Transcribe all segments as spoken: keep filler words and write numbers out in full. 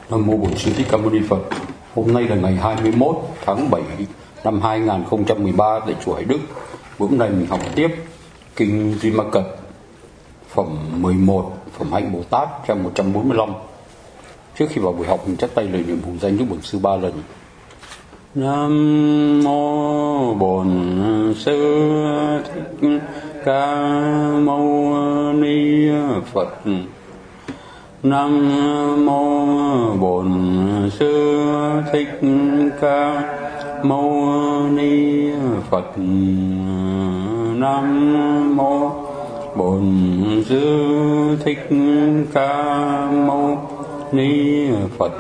Nam mô Bổn Sư Thích Ca Mâu Ni Phật. Hôm nay là ngày hai mươi mốt tháng bảy năm hai nghìn không trăm mười ba tại chùa Hải Đức. Bữa nay mình học tiếp kinh Duy Ma Cật phẩm mười một, phẩm Hạnh Bồ Tát trang một trăm bốn mươi lăm. Trước khi vào buổi học mình chắp tay lời niệm hùng danh Đức Bổn Sư ba lần. Nam mô Bổn Sư Thích Ca Mâu Ni Phật. Nam mô Bổn Sư Thích Ca Mâu Ni Phật. Nam mô Bổn Sư Thích Ca Mâu Ni Phật.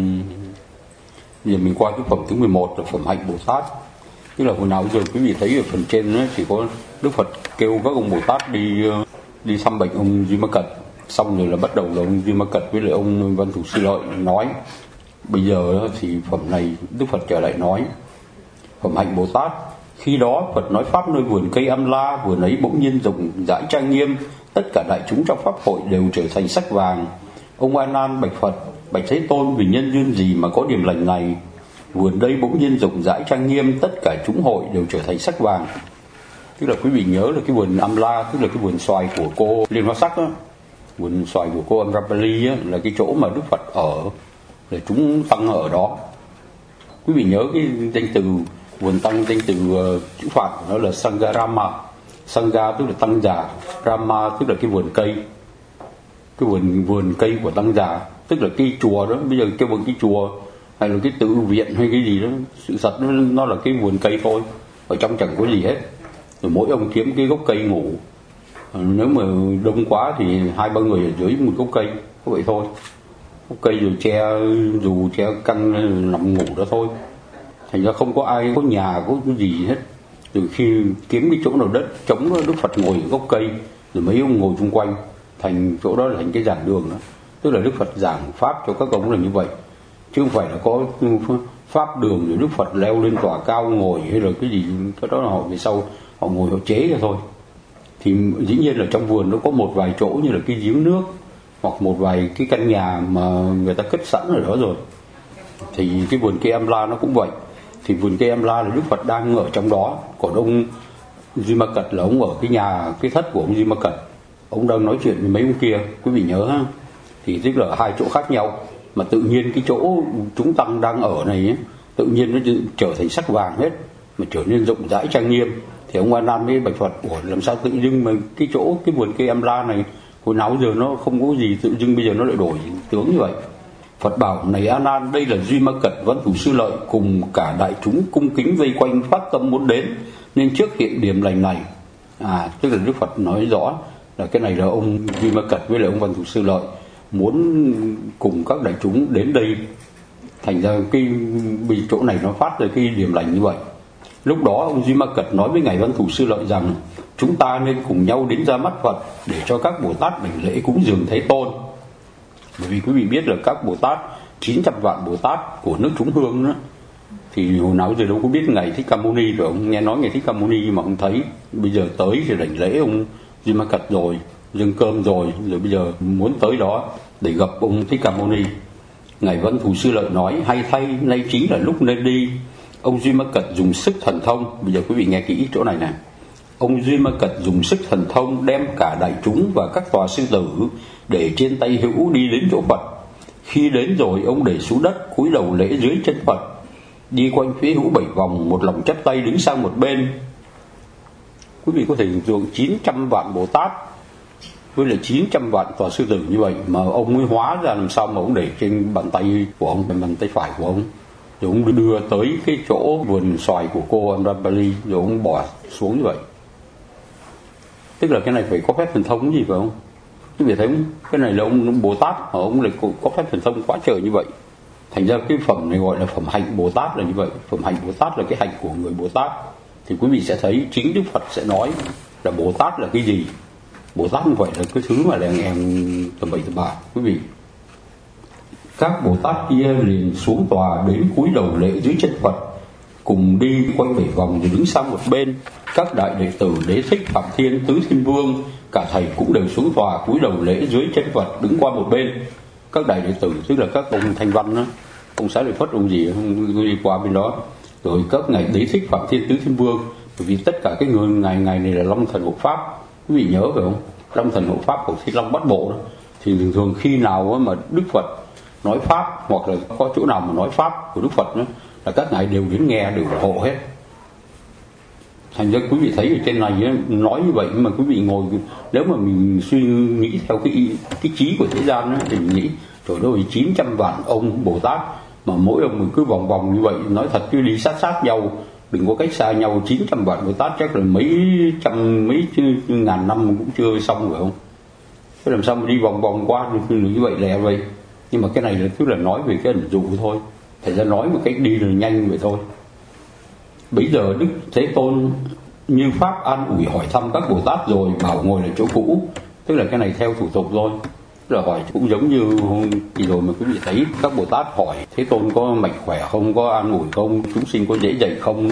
Giờ mình qua cái phẩm thứ mười một là phẩm Hạnh Bồ Tát. Tức là hồi nào giờ quý vị thấy ở phần trên đó, chỉ có Đức Phật kêu các ông Bồ Tát đi đi thăm bệnh ông Duy Ma Cật. Xong rồi là bắt đầu là ông Duy Ma Cật với lại ông Văn Thù Sư Lợi nói. Bây giờ thì phẩm này Đức Phật trở lại nói phẩm Hạnh Bồ Tát. Khi đó Phật nói pháp nơi vườn cây Am La, vườn ấy bỗng nhiên rộng rãi trang nghiêm, tất cả đại chúng trong pháp hội đều trở thành sắc vàng. Ông A Nan bạch Phật: Bạch Thế Tôn, vì nhân duyên gì mà có điểm lành này? Vườn đây bỗng nhiên rộng rãi trang nghiêm, tất cả chúng hội đều trở thành sắc vàng. Tức là quý vị nhớ là cái vườn Am La, tức là cái vườn xoài của cô Liên Hoa Sắc đó. Vườn xoài của cô Amrapali á, là cái chỗ mà Đức Phật ở, là chúng tăng ở đó. Quý vị nhớ cái danh từ vườn tăng, danh từ uh, chữ Phạn của nó là Sangharama. Sangha tức là tăng già, Rama tức là cái vườn cây, cái vườn vườn cây của tăng già, tức là cái chùa đó. Bây giờ kêu bằng cái chùa hay là cái tự viện hay cái gì đó, sự thật nó, nó là cái vườn cây thôi, ở trong chẳng có gì hết. Rồi mỗi ông kiếm cái gốc cây ngủ. Nếu mà đông quá thì hai ba người ở dưới một gốc cây, có vậy thôi. Gốc cây rồi che dù che căn nằm ngủ đó thôi. Thành ra không có ai có nhà có cái gì hết. Từ khi kiếm cái chỗ nào đất trống, Đức Phật ngồi ở gốc cây, rồi mấy ông ngồi xung quanh, thành chỗ đó là thành cái giảng đường đó. Tức là Đức Phật giảng pháp cho các ông là như vậy, chứ không phải là có pháp đường rồi Đức Phật leo lên tòa cao ngồi hay là cái gì. Cái đó là họ về sau họ ngồi họ chế ra thôi. Thì dĩ nhiên là trong vườn nó có một vài chỗ như là cái giếng nước, hoặc một vài cái căn nhà mà người ta cất sẵn ở đó rồi. Thì cái vườn cây Am La nó cũng vậy. Thì vườn cây Am La là Đức Phật đang ở trong đó. Còn ông Duy Ma Cật là ông ở cái nhà, cái thất của ông Duy Ma Cật. Ông đang nói chuyện với mấy ông kia, quý vị nhớ ha. Thì tức là hai chỗ khác nhau. Mà tự nhiên cái chỗ chúng tăng đang ở này ấy, tự nhiên nó trở thành sắc vàng hết, mà trở nên rộng rãi trang nghiêm. Thì ông A Nan với bạch Phật: Ủa làm sao tự dưng mà cái chỗ cái vườn cây Am La này hồi nào giờ nó không có gì, tự dưng bây giờ nó lại đổi tướng như vậy? Phật bảo: Này A Nan, đây là Duy Ma Cật, Văn Thù Sư Lợi cùng cả đại chúng cung kính vây quanh phát tâm muốn đến, nên trước hiện điểm lành này. À, tức là Đức Phật nói rõ là cái này là ông Duy Ma Cật với lại ông Văn Thù Sư Lợi muốn cùng các đại chúng đến đây. Thành ra cái bị chỗ này nó phát ra cái điểm lành như vậy. Lúc đó ông Duy Ma Cật nói với ngài Văn Thù Sư Lợi rằng: Chúng ta nên cùng nhau đến ra mắt Phật để cho các Bồ Tát đảnh lễ cúng dường Thế Tôn. Bởi vì quý vị biết là các Bồ Tát, chín trăm vạn Bồ Tát của nước chúng hương đó, thì hồi nào giờ đâu có biết ngài Thích Ca Mâu Ni rồi. Ông nghe nói ngài Thích Ca Mâu Ni mà không thấy. Bây giờ tới thì đảnh lễ ông Duy Ma Cật rồi, dâng cơm rồi, rồi bây giờ muốn tới đó để gặp ông Thích Ca Mâu Ni. Ngài Văn Thù Sư Lợi nói: Hay thay, nay chính là lúc nên đi. Ông Duy Ma Cật dùng sức thần thông. Bây giờ quý vị nghe kỹ chỗ này nè. Ông Duy Ma Cật dùng sức thần thông đem cả đại chúng và các tòa sư tử để trên tay hữu đi đến chỗ Phật. Khi đến rồi, ông để xuống đất cúi đầu lễ dưới chân Phật, đi quanh phía hữu bảy vòng, một lòng chắp tay đứng sang một bên. Quý vị có thể hình dung chín trăm vạn Bồ Tát với lại chín trăm vạn tòa sư tử như vậy, mà ông mới hóa ra làm sao mà ông để trên bàn tay của ông, bàn tay phải của ông, rồi ông đưa tới cái chỗ vườn xoài của cô Amrapali, rồi ông bỏ xuống như vậy. Tức là cái này phải có phép thần thông gì phải không? Quý vị thấy không? Cái này là ông Bồ Tát, mà ông lại có phép thần thông quá trời như vậy. Thành ra cái phẩm này gọi là phẩm Hạnh Bồ Tát là như vậy. Phẩm Hạnh Bồ Tát là cái hạnh của người Bồ Tát. Thì quý vị sẽ thấy chính Đức Phật sẽ nói là Bồ Tát là cái gì. Bồ Tát không phải là cái thứ mà là em tầm bậy tầm bạ. Quý vị, các Bồ Tát kia liền xuống tòa đến cúi đầu lễ dưới chân Phật, cùng đi quanh bảy vòng rồi đứng sang một bên. Các đại đệ tử Đế Thích, Phạm Thiên, Tứ Thiên Vương, cả thầy cũng đều xuống tòa cúi đầu lễ dưới chân Phật, đứng qua một bên. các đại đệ tử, tức là các ông Thanh Văn đó, ông Xá Lợi Phất, ông gì không đi qua bên đó, rồi các ngài Đế Thích, Phạm Thiên, Tứ Thiên Vương, bởi vì tất cả cái người ngày ngày này là Long Thần Hộ Pháp, quý vị nhớ phải không? Long Thần Hộ Pháp của Thiên Long Bát Bộ đó. Thì thường thường khi nào mà Đức Phật nói pháp, hoặc là có chỗ nào mà nói pháp của Đức Phật đó, là các ngài đều đến nghe, đều ủng hộ hết. Thành ra quý vị thấy ở trên này nói như vậy, mà quý vị ngồi, nếu mà mình suy nghĩ theo cái cái trí của thế gian đó, thì mình nghĩ trời ơi, chín trăm vạn ông Bồ Tát mà mỗi ông mình cứ vòng vòng như vậy, nói thật cứ đi sát sát nhau, đừng có cách xa nhau. Chín trăm vạn Bồ Tát chắc là mấy trăm mấy ngàn năm cũng chưa xong phải không? Thế làm sao mà đi vòng vòng qua như vậy lẹ vậy? Nhưng mà cái này là tức là nói về cái ẩn dụ thôi, thành ra nói một cách đi là nhanh vậy thôi. Bây giờ Đức Thế Tôn như pháp an ủi hỏi thăm các Bồ Tát rồi, bảo ngồi lại chỗ cũ, tức là cái này theo thủ tục thôi. Tức là hỏi cũng giống như hôm kỳ rồi mà quý vị thấy các Bồ Tát hỏi Thế Tôn có mạnh khỏe không, có an ủi không, chúng sinh có dễ dạy không.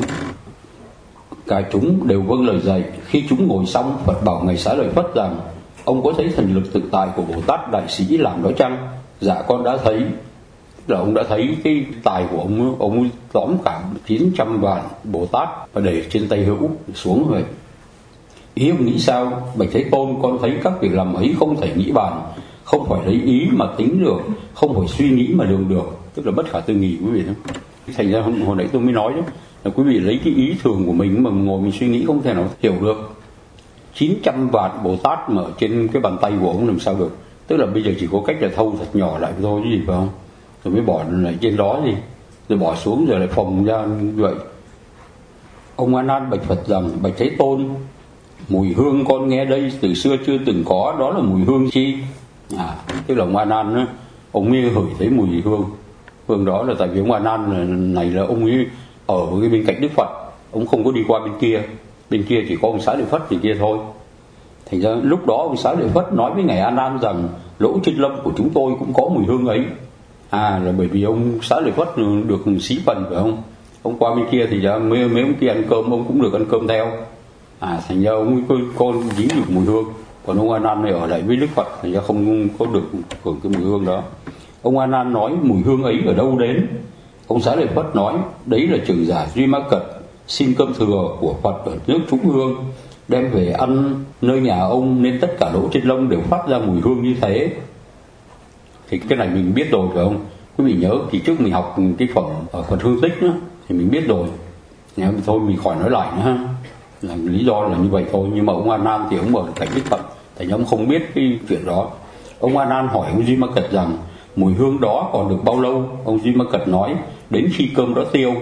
Cả chúng đều vâng lời dạy. Khi chúng ngồi xong, Phật bảo ngài Xá Lợi Phất rằng: ông có thấy thần lực tự tại của Bồ Tát đại sĩ làm đó chăng? Dạ con đã thấy. Là ông đã thấy cái tài của ông, ông tóm cả chín trăm vạn Bồ Tát và để trên tay hữu xuống vậy. Ý ông nghĩ sao? Bạch Thế Tôn, con thấy các việc làm ấy không thể nghĩ bàn, không phải lấy ý mà tính được, không phải suy nghĩ mà lường được, tức là bất khả tư nghị quý vị đó. Thành ra hồi nãy tôi mới nói đó, là quý vị lấy cái ý thường của mình mà ngồi mình suy nghĩ không thể nào hiểu được. Chín trăm vạn Bồ Tát mà ở trên cái bàn tay của ông làm sao được? Tức là bây giờ chỉ có cách là thâu thật nhỏ lại thôi chứ gì phải không? Rồi mới bỏ lại trên đó gì, rồi bỏ xuống rồi lại phồng ra như vậy. Ông A Nan bạch Phật rằng: bạch Thế Tôn, mùi hương con nghe đây từ xưa chưa từng có, đó là mùi hương chi? À, tức là ông A Nan á, ông mới hửi thấy mùi hương. Hương đó là tại vì ông A Nan này là ông ấy ở cái bên cạnh Đức Phật, ông không có đi qua bên kia, bên kia chỉ có ông Xá Lợi Phất thì kia thôi. Thành ra lúc đó ông Xá Lợi Phất nói với ngài A Nan rằng: lỗ chân lông của chúng tôi cũng có mùi hương ấy. À, là bởi vì ông Xá Lợi Phất được xí phần phải không? Ông qua bên kia thì ra mấy, mấy ông kia ăn cơm, ông cũng được ăn cơm theo. À, thành ra ông có, có dính được mùi hương. Còn ông A Nan này ở lại với Đức Phật, thành ra không có được hưởng cái mùi hương đó. Ông A Nan nói: mùi hương ấy ở đâu đến? Ông Xá Lợi Phất nói: đấy là trưởng giả Duy Ma Cật xin cơm thừa của Phật ở nước Trúng Hương, đem về ăn nơi nhà ông, nên tất cả lỗ chân lông đều phát ra mùi hương như thế. Thì cái này mình biết rồi phải không? Quý vị nhớ thì trước mình học cái phẩm ở Phật Hương Tích đó, thì mình biết rồi. Nhà thôi mình khỏi nói lại nữa ha. Là lý do là như vậy thôi. Nhưng mà ông A Nan thì ông ở cạnh Đức Phật, thành ra ông không biết cái chuyện đó. Ông A Nan hỏi ông Duy Ma Cật rằng: mùi hương đó còn được bao lâu? Ông Duy Ma Cật nói: đến khi cơm đó tiêu.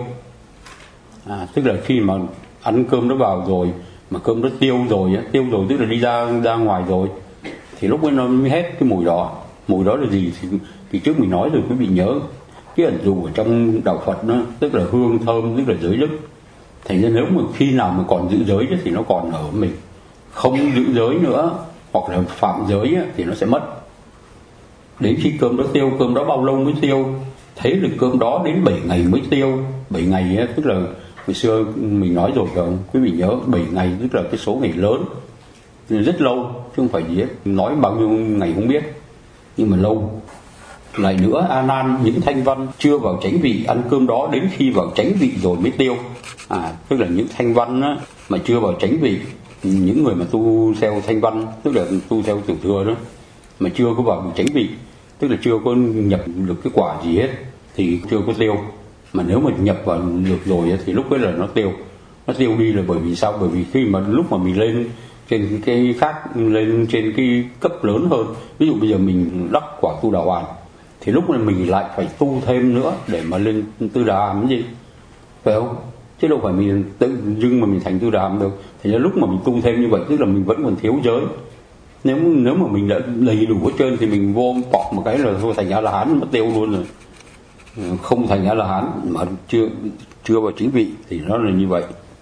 À, tức là khi mà ăn cơm đó vào rồi, mà cơm đó tiêu rồi, tiêu rồi tức là đi ra ra ngoài rồi, thì lúc ấy nó mới hết cái mùi đó. Mùi đó là gì thì, thì trước mình nói rồi, quý vị nhớ cái ẩn dụ ở trong đạo Phật nó tức là hương thơm, tức là giới đức. Thành ra nếu mà khi nào mà còn giữ giới thì nó còn ở mình, không giữ giới nữa hoặc là phạm giới thì nó sẽ mất. Đến khi cơm đó tiêu, cơm đó bao lâu mới tiêu? Thấy được cơm đó đến bảy ngày mới tiêu. Bảy ngày tức là hồi xưa mình nói rồi phải không? Quý vị nhớ bảy ngày tức là cái số ngày lớn, rất lâu chứ không phải gì hết. Nói bao nhiêu ngày không biết, nhưng mà lâu. Lại nữa, A Nan, những thanh văn chưa vào chánh vị ăn cơm đó đến khi vào chánh vị rồi mới tiêu. À, tức là những thanh văn á, mà chưa vào chánh vị, những người mà tu theo thanh văn, tức là tu theo tiểu thừa đó, mà chưa có vào chánh vị, tức là chưa có nhập được cái quả gì hết, thì chưa có tiêu. Mà nếu mà nhập vào được rồi thì lúc ấy là nó tiêu. Nó tiêu đi là bởi vì sao? Bởi vì khi mà lúc mà mình lên trên cái khác, lên trên cái cấp lớn hơn, ví dụ bây giờ mình đắc quả tu đà hoàn, thì lúc này mình lại phải tu thêm nữa để mà lên tư đà hàm cái gì, phải không? Chứ đâu phải mình tự dưng mà mình thành tư đà hàm được. Thì lúc mà mình tu thêm như vậy tức là mình vẫn còn thiếu giới. Nếu nếu mà mình đã đầy đủ hết trơn thì mình vô bọc một cái là thôi thành A La Hán, mất tiêu luôn rồi. Không thành A La Hán mà chưa chưa vào chính vị thì nó là như vậy.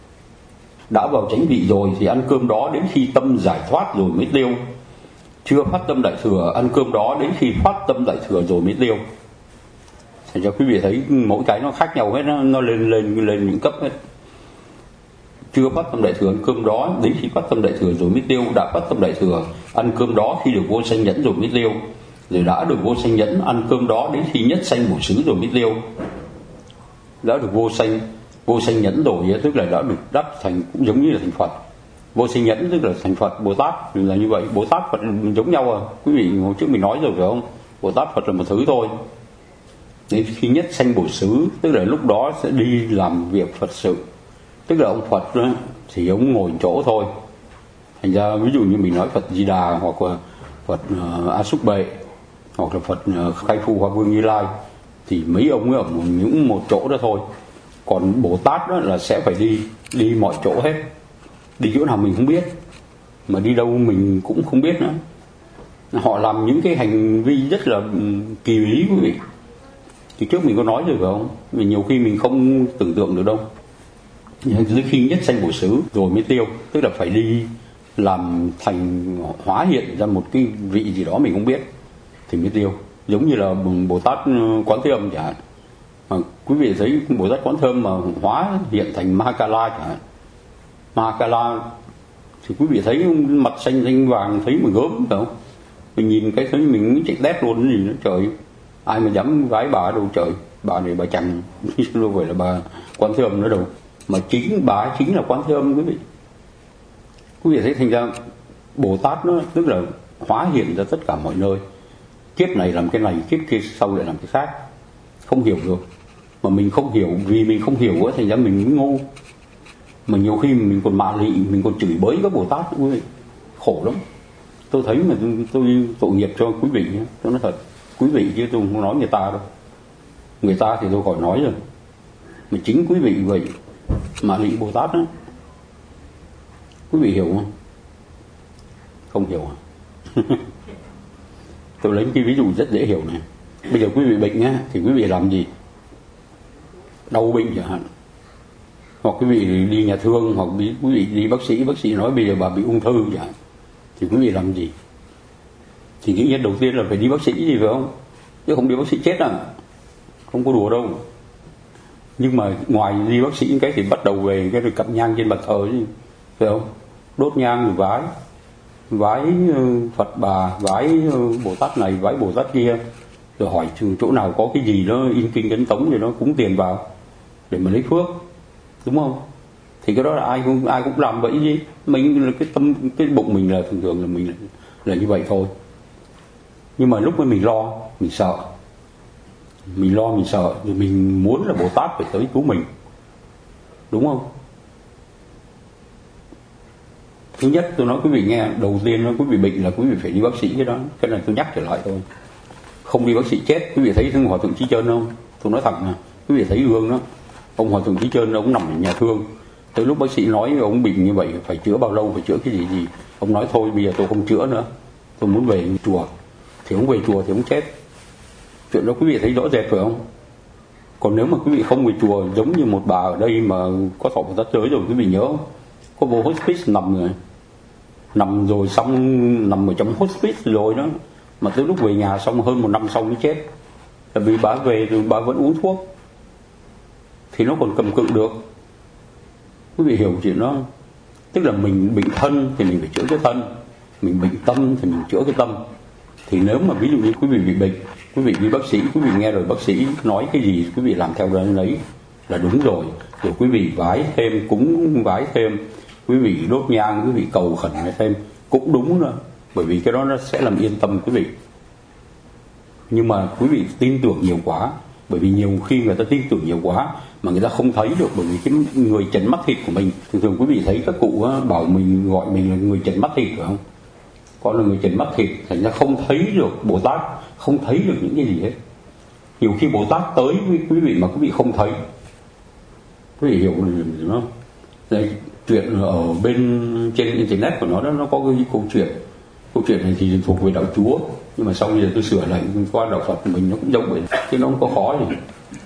Đã vào chánh vị rồi thì ăn cơm đó đến khi tâm giải thoát rồi mới tiêu. Chưa phát tâm đại thừa, ăn cơm đó đến khi phát tâm đại thừa rồi mới tiêu. Thành cho quý vị thấy mỗi cái nó khác nhau hết, nó, nó lên lên lên những cấp hết. Chưa phát tâm đại thừa ăn cơm đó đến khi phát tâm đại thừa rồi mới tiêu. Đã phát tâm đại thừa ăn cơm đó khi được vô sanh nhẫn rồi mới tiêu. rồi đã được vô sanh nhẫn, ăn cơm đó đến khi nhất sanh bổ xứ rồi mới tiêu. Đã được vô sanh vô sanh nhẫn rồi, tức là đã được đắc thành, cũng giống như là thành Phật. Vô sanh nhẫn tức là thành Phật, Bồ Tát là như vậy. Bồ Tát Phật giống nhau à, quý vị hồi trước mình nói rồi phải không? Bồ Tát Phật là một thứ thôi. Đến khi nhất sanh bổ xứ, tức là lúc đó sẽ đi làm việc Phật sự. Tức là ông Phật đó, thì ông ngồi chỗ thôi. Thành ra ví dụ như mình nói Phật Di Đà, hoặc là Phật uh, A Xúc Bệ, hoặc là Phật uh, Khai Phu Hoa Vương Như Lai, thì mấy ông ấy ở một, những một chỗ đó thôi. Còn Bồ Tát đó là sẽ phải đi đi mọi chỗ hết. Đi chỗ nào mình không biết, mà đi đâu mình cũng không biết nữa. Họ làm những cái hành vi rất là kỳ bí quý vị. Thì trước mình có nói rồi phải không? Vì nhiều khi mình không tưởng tượng được đâu. Dưới khi nhất sanh bổ xứ rồi mới tiêu, tức là phải đi làm thành, hóa hiện ra một cái vị gì đó mình không biết thì mới tiêu. Giống như là Bồ Tát Quán Thế Âm chẳng hạn. Mà quý vị thấy Bồ Tát Quán Thế Âm mà hóa hiện thành Mahakala chẳng hạn. Mahakala thì quý vị thấy mặt xanh xanh vàng, thấy mà gớm phải không? Mình nhìn cái thấy mình chạy tét luôn cái gì nữa trời. Ai mà dám gái bà đâu trời. Bà này bà chẳng đâu phải là bà Quán Thế Âm nữa đâu, mà chính bà chính là Quán Thế Âm quý vị. Quý vị thấy thành ra Bồ Tát nó tức là hóa hiện ra tất cả mọi nơi. Kiếp này làm cái này, kiếp kia sau lại làm cái khác. Không hiểu được. Mà mình không hiểu, vì mình không hiểu quá thành ra mình mới ngu. Mà nhiều khi mình còn mạ lị, mình còn chửi bới các Bồ Tát quý vị. Khổ lắm. Tôi thấy mà tôi, tôi tội nghiệp cho quý vị. Tôi nói thật, quý vị chứ tôi không nói người ta đâu. Người ta thì tôi khỏi nói rồi. Mà chính quý vị vậy, mạ lị Bồ Tát đó. Quý vị hiểu không? Không hiểu à? Tôi lấy cái ví dụ rất dễ hiểu này. Bây giờ quý vị bệnh á, thì quý vị làm gì? Đau bệnh chẳng hạn, hoặc quý vị đi nhà thương, hoặc quý vị đi bác sĩ, bác sĩ nói bây giờ bà bị ung thư chẳng hạn, thì quý vị làm gì? Thì dĩ nhiên đầu tiên là phải đi bác sĩ gì phải không? Chứ không đi bác sĩ chết à? Không có đùa đâu. Nhưng mà ngoài đi bác sĩ cái thì bắt đầu về cái rồi cắm nhang trên bàn thờ chứ, phải không? Đốt nhang rồi vái vái Phật bà, vái Bồ Tát này, vái Bồ Tát kia, rồi hỏi chỗ nào có cái gì đó in kinh ấn tống thì nó cúng tiền vào để mà lấy phước, đúng không? Thì cái đó là ai cũng ai cũng làm vậy gì. Mình là cái tâm, cái bụng mình là thường thường là mình là, là như vậy thôi. Nhưng mà lúc mà mình lo, mình sợ, mình lo mình sợ thì mình muốn là Bồ Tát phải tới cứu mình, đúng không? Thứ nhất tôi nói quý vị nghe, đầu tiên nói quý vị bệnh là quý vị phải đi bác sĩ. Cái đó cái này tôi nhắc trở lại thôi. Không đi bác sĩ chết. Quý vị thấy thương Hòa Thượng Trí Chơn không? Tôi nói thật nè, quý vị thấy gương đó, ông Hòa Thượng Trí Chơn ông nằm ở nhà thương, tới lúc bác sĩ nói ông bệnh như vậy phải chữa bao lâu, phải chữa cái gì gì, ông nói thôi bây giờ tôi không chữa nữa, tôi muốn về chùa. Thì ông về chùa thì ông chết. Chuyện đó quý vị thấy rõ rệt phải không? Còn nếu mà quý vị không về chùa, giống như một bà ở đây mà có thọ Phật tới rồi, quý vị nhớ không? Có vô hospice nằm rồi, nằm rồi xong nằm ở trong hospice rồi đó, mà tới lúc về nhà xong hơn một năm sau mới chết. Là vì bà về rồi bà vẫn uống thuốc thì nó còn cầm cự được. Quý vị hiểu chuyện đó. Tức là mình bệnh thân thì mình phải chữa cái thân, mình bệnh tâm thì mình chữa cái tâm. Thì nếu mà ví dụ như quý vị bị bệnh, quý vị đi bác sĩ, quý vị nghe rồi bác sĩ nói cái gì quý vị làm theo đó lấy là đúng rồi. Rồi quý vị vái thêm, cúng vái thêm, quý vị đốt nhang, quý vị cầu khẩn thêm cũng đúng nữa. Bởi vì cái đó nó sẽ làm yên tâm quý vị. Nhưng mà quý vị tin tưởng nhiều quá, bởi vì nhiều khi người ta tin tưởng nhiều quá mà người ta không thấy được. Bởi vì cái người chấn mắt thịt của mình, thường thường quý vị thấy các cụ bảo mình, gọi mình là người chấn mắt thịt phải không? Con là người chấn mắt thịt, thành ra không thấy được Bồ Tát, không thấy được những cái gì hết. Nhiều khi Bồ Tát tới với quý vị mà quý vị không thấy. Quý vị hiểu đúng không? Đây, chuyện ở bên trên internet của nó đó, nó có cái câu chuyện. Câu chuyện này thì thuộc về đạo Chúa, nhưng mà sau bây giờ tôi sửa lại qua đạo Phật của mình nó cũng giống vậy, chứ nó không có khó gì.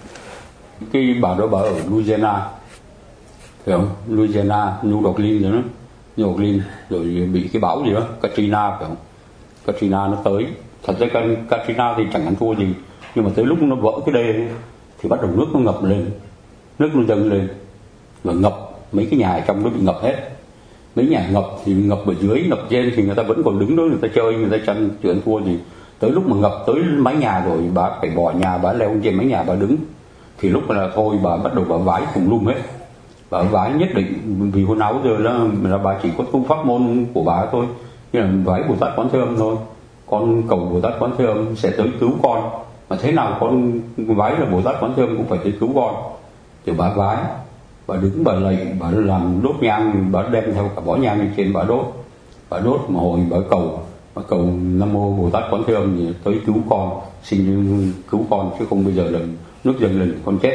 Cái bà đó bà ở Louisiana, phải không? Louisiana, New Orleans rồi đó, New Orleans, rồi bị cái bão gì đó, Katrina phải không? Katrina nó tới. Thật ra Katrina thì chẳng ăn thua gì, nhưng mà tới lúc nó vỡ cái đê thì bắt đầu nước nó ngập lên, nước nó dâng lên và ngập mấy cái nhà ở trong nó bị ngập hết. Mấy nhà ngập thì ngập ở dưới, ngập trên thì người ta vẫn còn đứng đó, người ta chơi, người ta chăn chuyện thua gì. Tới lúc mà ngập tới mái nhà rồi bà phải bỏ nhà, bà leo trên mái nhà bà đứng. Thì lúc là thôi bà bắt đầu bà vái tùm lum hết. Bà vái nhất định, vì hồi nào giờ là, là bà chỉ có tu pháp môn của bà thôi, như là vái Bồ Tát Quán Thế Âm thôi. Con cầu Bồ Tát Quán Thế Âm sẽ tới cứu con, mà thế nào con vái là Bồ Tát Quán Thế Âm cũng phải tới cứu con. Thì bà vái, bà đứng bà lạy, bà làm đốt nhang, bà đem theo cả bó nhang lên trên bà đốt. Bà đốt mà hồi bà cầu, bà cầu Nam Mô Bồ Tát Quán Thế Âm thì tới cứu con, xin cứu con, chứ không bây giờ là nước dâng lên con chết.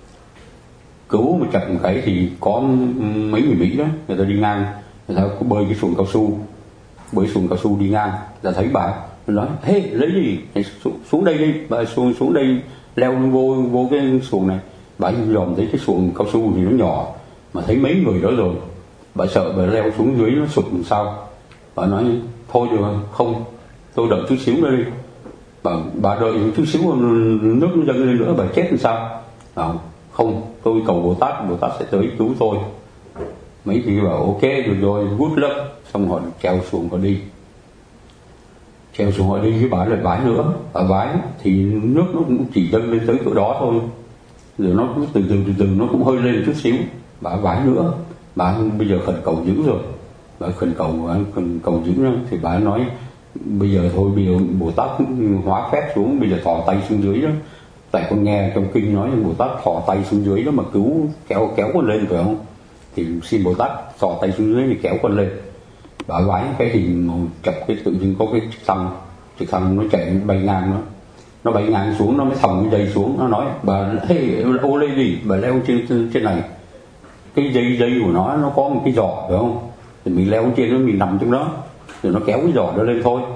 Cứu một chặt một cái thì có mấy người Mỹ đó, người ta đi ngang, người ta có bơi cái xuồng cao su, bơi xuồng cao su đi ngang, ta thấy bà, nói, hey, lấy gì, xuống, xuống đây đi, bà xuống, xuống đây, leo vô, vô cái xuồng này. Bà dòm thấy cái xuồng cao su thì nó nhỏ, mà thấy mấy người đó rồi, bà sợ bà leo xuống dưới nó sụt làm sao. Bà nói, thôi được không, tôi đợi chút xíu nữa đi. Bà, bà đợi chút xíu nước nó dâng lên nữa bà chết làm sao. À, không, tôi cầu Bồ Tát, Bồ Tát sẽ tới cứu tôi. Mấy chị bảo ok rồi rồi, good luck. Xong họ treo xuồng họ đi, treo xuồng họ đi với bà lại vái nữa. Bà vái thì nước nó cũng chỉ dâng lên tới chỗ đó thôi, rồi nó từ từ từ từ nó cũng hơi lên chút xíu. Bà vái nữa, bà bây giờ khẩn cầu dữ rồi, bà khẩn cầu khẩn cầu dữ đó, thì bà nói bây giờ thôi, bây giờ Bồ Tát hóa phép xuống, bây giờ thò tay xuống dưới đó. Tại con nghe trong kinh nói Bồ Tát thò tay xuống dưới đó mà cứu, kéo kéo con lên phải không? Thì xin Bồ Tát thò tay xuống dưới thì kéo con lên. Bà vái cái hình chập cái tự nhiên có cái trực thăng, trực thăng nó chạy bay ngang nó, nó bay ngang xuống, nó mới thòng cái dây xuống, nó nói bà hey, ô lê gì, bà leo trên trên này. Cái dây dây của nó nó có một cái giỏ phải không? Thì mình leo trên nó, mình nằm trong đó, rồi nó kéo cái giỏ đó lên thôi.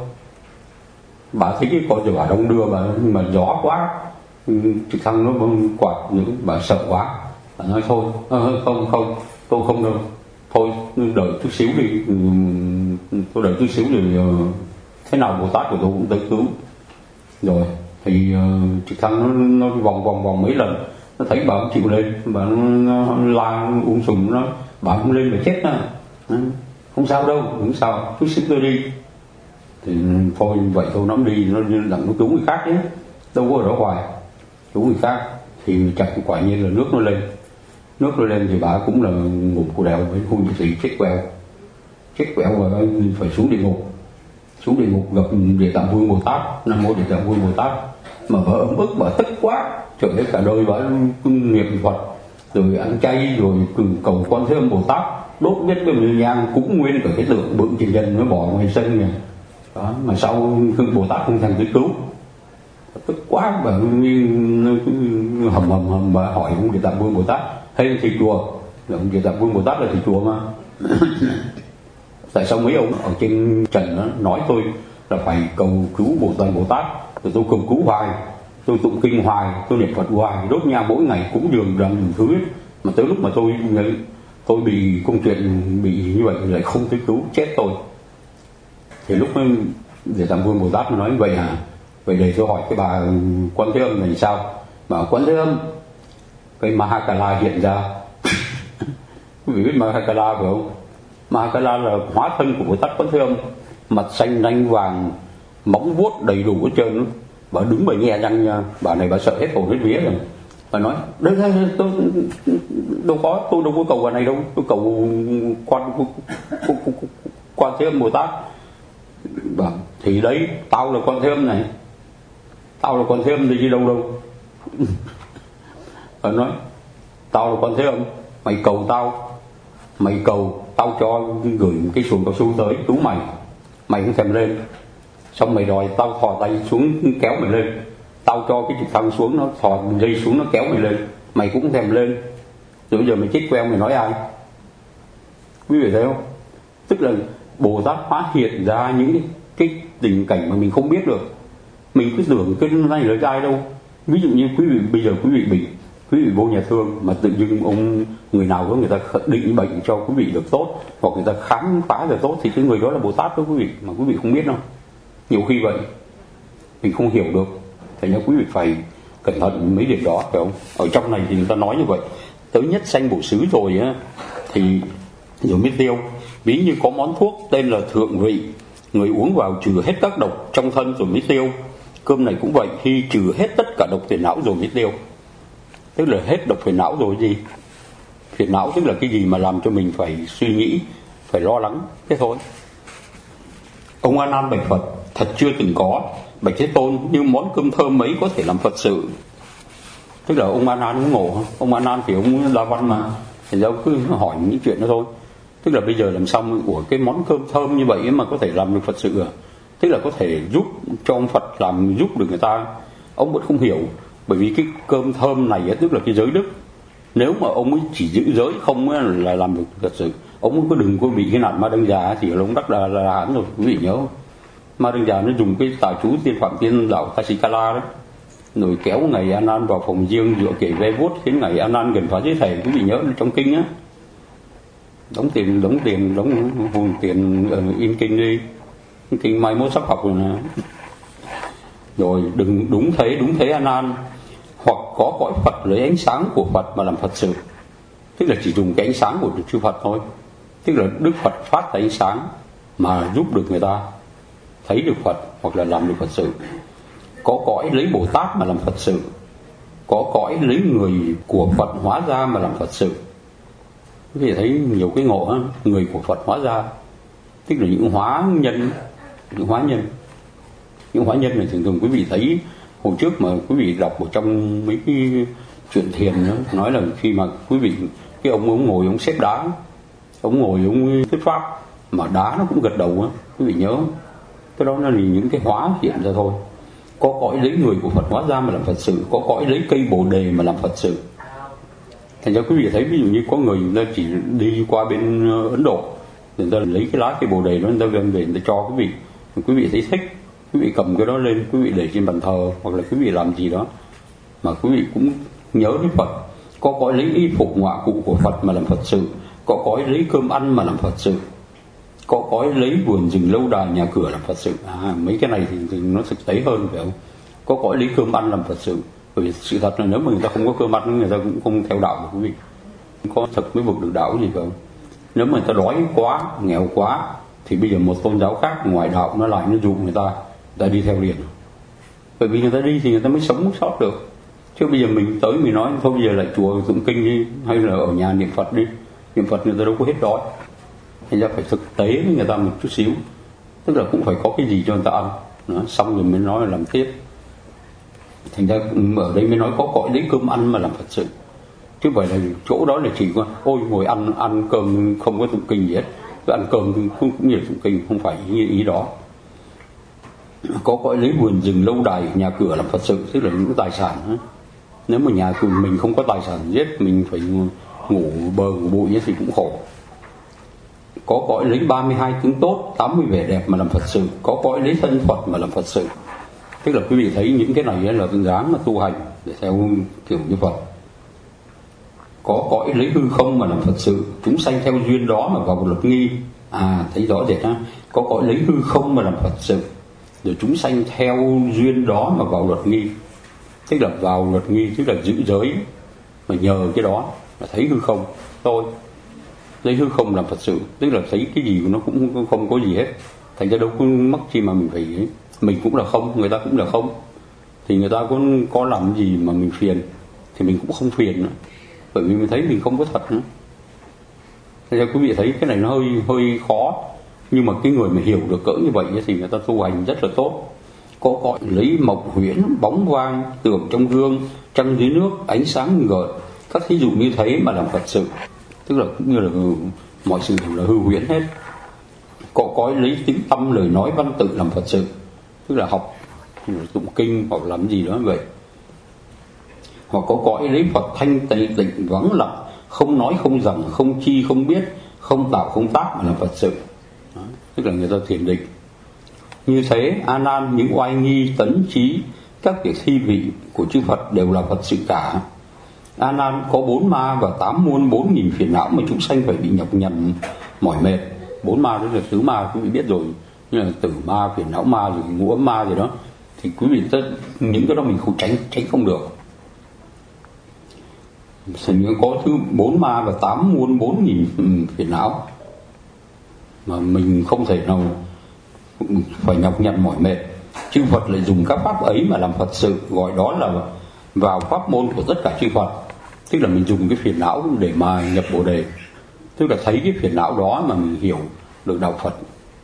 Bà thấy cái con giỏ đông đưa bà, mà gió quá, trực thăng nó quạt những, bà sợ quá. Bà nói thôi, à, không không, tôi không đâu, thôi đợi chút xíu đi, tôi đợi chút xíu thì thế nào Bồ Tát của tôi cũng tới cứu. Rồi thì uh, trực thăng nó, nó vòng vòng vòng mấy lần, nó thấy bà không chịu lên, bà nó la uống sùm, nó bà không lên bà chết á. Không sao đâu, không sao, chút xíu tôi đi. Thì thôi vậy thôi nó đi, nó đặng nó cứu người khác chứ, đâu có ở đó hoài, cứu người khác. Thì chặt quả nhiên là nước nó lên, nước nó lên thì bà cũng là ngục của đèo với hôn vị sĩ chết queo, chết queo và phải xuống địa ngục, xuống địa ngục gặp Địa Tạng Vương Bồ Tát, Nam Mô Địa Tạng Vương Bồ Tát. Mà bà ấm ức, bà tức quá, trời ơi cả đời bà niệm Phật, rồi ăn chay, rồi cầu Quan Thế Âm Bồ Tát, đốt nhất cái nhang cũng nguyên cả cái tượng bự trên chân nó bỏ ngoài sân này. Đó, mà sau Bồ Tát không thành tới cứu, tức quá, bà hầm hầm hầm bà hỏi ông Địa Tạng Vương Bồ Tát, hay thịt chùa, ông Địa Tạng Vương Bồ Tát là thịt chùa mà. Tại sao mấy ông ở trên trần đó nói tôi là phải cầu cứu Bồ Tát Bồ Tát, rồi tôi cầu cứu hoài, tôi tụng kinh hoài, tôi niệm Phật hoài, đốt nhang mỗi ngày, cúng dường rằng những thứ ấy. Mà tới lúc mà tôi tôi bị công chuyện bị như vậy lại không tới cứu, chết tôi. Thì lúc ấy, Địa Tạng Vương Bồ Tát nói vậy hả? Vậy để tôi hỏi cái bà Quan Thế Âm này sao? Bà Quan Thế Âm, cái Mahakala hiện ra. Quý vị biết Mahakala phải không? Mahakala là hóa thân của Bồ Tát Quán Thế Âm, mặt xanh nanh vàng, móng vuốt đầy đủ hết trơn. Bà đứng bà nghe răng nha, bà này bà sợ hết hồn hết vía rồi. Bà nói, đây, đây, đây tôi đâu có, tôi đâu có cầu bà này đâu, tôi cầu Quan Quan Thế Âm Bồ Tát. Bà, thì đấy, tao là Quan Thế Âm này, tao là Quan Thế Âm thì đi đâu đâu. Bà nói, tao là Quan Thế Âm, mày cầu tao, mày cầu tao cho gửi cái xuồng cao su tới cứu mày, mày không thèm lên, xong mày đòi tao thò tay xuống kéo mày lên, tao cho cái trực thăng xuống nó thò dây xuống nó kéo mày lên, mày cũng không thèm lên, rồi bây giờ mày chết queo mày nói ai? Quý vị thấy không? Tức là Bồ Tát hóa hiện ra những cái, cái tình cảnh mà mình không biết được, mình cứ tưởng cái này là ai đâu. Ví dụ như quý vị bây giờ quý vị bị quý vị vô nhà thương mà tự dưng ông người nào có người ta định bệnh cho quý vị được tốt, hoặc người ta khám phá được tốt, thì cái người đó là Bồ Tát đó quý vị, mà quý vị không biết đâu. Nhiều khi vậy mình không hiểu được, thành ra quý vị phải cẩn thận mấy điểm đó, phải không? Ở trong này thì người ta nói như vậy, tới nhất sanh bổ xứ rồi á thì rồi biết tiêu. Ví như có món thuốc tên là thượng vị, Người uống vào trừ hết các độc trong thân rồi mới tiêu. Cơm này cũng vậy, khi trừ hết tất cả độc phiền não rồi mới tiêu. Tức là hết độc phiền não rồi gì? Phiền não tức là cái gì mà làm cho mình phải suy nghĩ, phải lo lắng, thế thôi. Ông A Nan bạch Phật: thật chưa từng có, bạch Thế Tôn, như món cơm thơm ấy có thể làm Phật sự. Tức là ông A Nan cũng ngộ. Ông A Nan thì ông đa văn mà, thì đâu cứ hỏi những chuyện đó thôi. Tức là bây giờ làm sao của cái món cơm thơm như vậy mà có thể làm được Phật sự à? Tức là có thể giúp cho ông Phật làm giúp được người ta. Ông vẫn không hiểu, bởi vì cái cơm thơm này tức là cái giới đức. Nếu mà ông ấy chỉ giữ giới không là làm được Phật sự. Ông có đừng có bị cái nạn ma đăng già thì là ông đắc là là hán rồi, quý vị nhớ không? Ma đăng già nó dùng cái tà chú tiên phạm tiên đạo Tasikala đó, rồi kéo ngày A Nan vào phòng riêng dựa kể ve vuốt khiến ngày A Nan gần phá giới thầy, quý vị nhớ trong kinh á. Đóng tiền, đóng tiền, đóng hồn tiền uh, in kinh đi, kinh mai mốt sắp học rồi nè. Rồi đừng đúng thế, đúng thế A Nan, hoặc có cõi Phật lấy ánh sáng của Phật mà làm Phật sự. Tức là chỉ dùng cái ánh sáng của Đức Chư Phật thôi. Tức là Đức Phật phát ra ánh sáng mà giúp được người ta thấy được Phật hoặc là làm được Phật sự. Có cõi lấy Bồ Tát mà làm Phật sự. Có cõi lấy người của Phật hóa ra mà làm Phật sự. Quý vị thấy nhiều cái ngộ á, người của Phật hóa ra, tức là những hóa nhân, những hóa nhân. Những hóa nhân này thường thường quý vị thấy hồi trước mà quý vị đọc ở trong mấy cái chuyện thiền đó, nói là khi mà quý vị, cái ông ông ngồi ông xếp đá, ông ngồi ông thuyết pháp mà đá nó cũng gật đầu á, quý vị nhớ cái đó là những cái hóa hiện ra thôi. Có cõi lấy người của Phật hóa ra mà làm Phật sự, có cõi lấy cây bồ đề mà làm Phật sự. Thành ra quý vị thấy ví dụ như có người người ta chỉ đi qua bên Ấn Độ, người ta lấy cái lá cây bồ đề đó người ta đem về người ta cho quý vị, quý vị thấy thích, quý vị cầm cái đó lên, quý vị để trên bàn thờ hoặc là quý vị làm gì đó mà quý vị cũng nhớ đến Phật. Có cõi lấy y phục ngọa cụ của Phật mà làm Phật sự, có cõi lấy cơm ăn mà làm Phật sự, có cõi lấy vườn rừng lâu đài nhà cửa làm Phật sự. À, mấy cái này thì, thì nó thực tế hơn phải không? Có cõi lấy cơm ăn làm Phật sự. Bởi vì sự thật là nếu mà người ta không có cơm ăn, người ta cũng không theo đạo được quý vị. Không có thực mới vực được đạo gì không? Nếu mà người ta đói quá, nghèo quá thì bây giờ một tôn giáo khác ngoài đạo nó lại nó dụ người ta, người ta đi theo liền. Bởi vì người ta đi thì người ta mới sống sót được. Chứ bây giờ mình tới mình nói thôi bây giờ lại chùa tụng kinh đi, hay là ở nhà niệm Phật đi, niệm Phật người ta đâu có hết đói. Thành ra phải thực tế với người ta một chút xíu, tức là cũng phải có cái gì cho người ta ăn đó, xong rồi mới nói là làm tiếp. Thành ra ở đây mới nói có cõi lấy cơm ăn mà làm Phật sự, chứ phải là chỗ đó là chỉ có ôi ngồi ăn ăn cơm không có tụng kinh gì hết, cứ ăn cơm không cũng nhiều tụng kinh, không phải như ý đó. Có cõi lấy vườn rừng lâu đài nhà cửa làm Phật sự, tức là những tài sản đó. Nếu mà nhà cửa mình không có tài sản giết, mình phải ngủ bờ ngủ bụi thì cũng khổ. Có cõi lấy ba mươi hai tướng tốt, tám mươi vẻ đẹp mà làm Phật sự, có cõi lấy thân Phật mà làm Phật sự. Tức là quý vị thấy những cái này là dáng là tu hành để theo kiểu như Phật. Có cõi lấy hư không mà làm Phật sự, chúng sanh theo duyên đó mà vào luật nghi. À, thấy rõ rệt ha. Có cõi lấy hư không mà làm Phật sự, rồi chúng sanh theo duyên đó mà vào luật nghi. Tức là vào luật nghi, tức là giữ giới, mà nhờ cái đó là thấy hư không thôi. Lấy hư không làm Phật sự, tức là thấy cái gì nó cũng không có gì hết. Thành ra đâu có mắc chi mà mình phải, mình cũng là không, người ta cũng là không, thì người ta có có làm gì mà mình phiền thì mình cũng không phiền nữa, bởi vì mình thấy mình không có thật nữa. Thành ra quý vị thấy cái này nó hơi hơi khó, nhưng mà cái người mà hiểu được cỡ như vậy thì người ta tu hành rất là tốt. Có cõi lấy mộc huyễn bóng vang, tường trong gương, trăng dưới nước, ánh sáng gợn, các thí dụ như thế mà làm Phật sự, tức là cũng như là mọi sự là hư huyễn hết. Có cõi lấy tiếng tâm lời nói văn tự làm Phật sự, tức là học tụng kinh hoặc làm gì đó vậy. Hoặc có cõi lấy Phật thanh tịnh tịnh vắng lặng, không nói không rằng, không chi không biết, không tạo không tác mà làm Phật sự. Đó, tức là người ta thiền định. Như thế A Nan, những oai nghi tấn trí, các việc thi vị của chư Phật đều là Phật sự cả. A Nan, có bốn ma và tám muôn bốn nghìn phiền não mà chúng sanh phải bị nhọc nhằn mỏi mệt. Bốn ma đó là tứ ma, quý vị biết rồi, như là tử ma, phiền não ma, rồi ngũ ấm ma gì đó, thì quý vị tất những cái đó mình không tránh tránh không được. Thành có thứ bốn ma và tám muôn bốn nghìn phiền não mà mình không thể nào phải nhọc nhằn mỏi mệt. Chư Phật lại dùng các pháp ấy mà làm Phật sự, gọi đó là vào pháp môn của tất cả chư Phật. Tức là mình dùng cái phiền não để mà nhập Bồ Đề, tức là thấy cái phiền não đó mà mình hiểu được đạo Phật.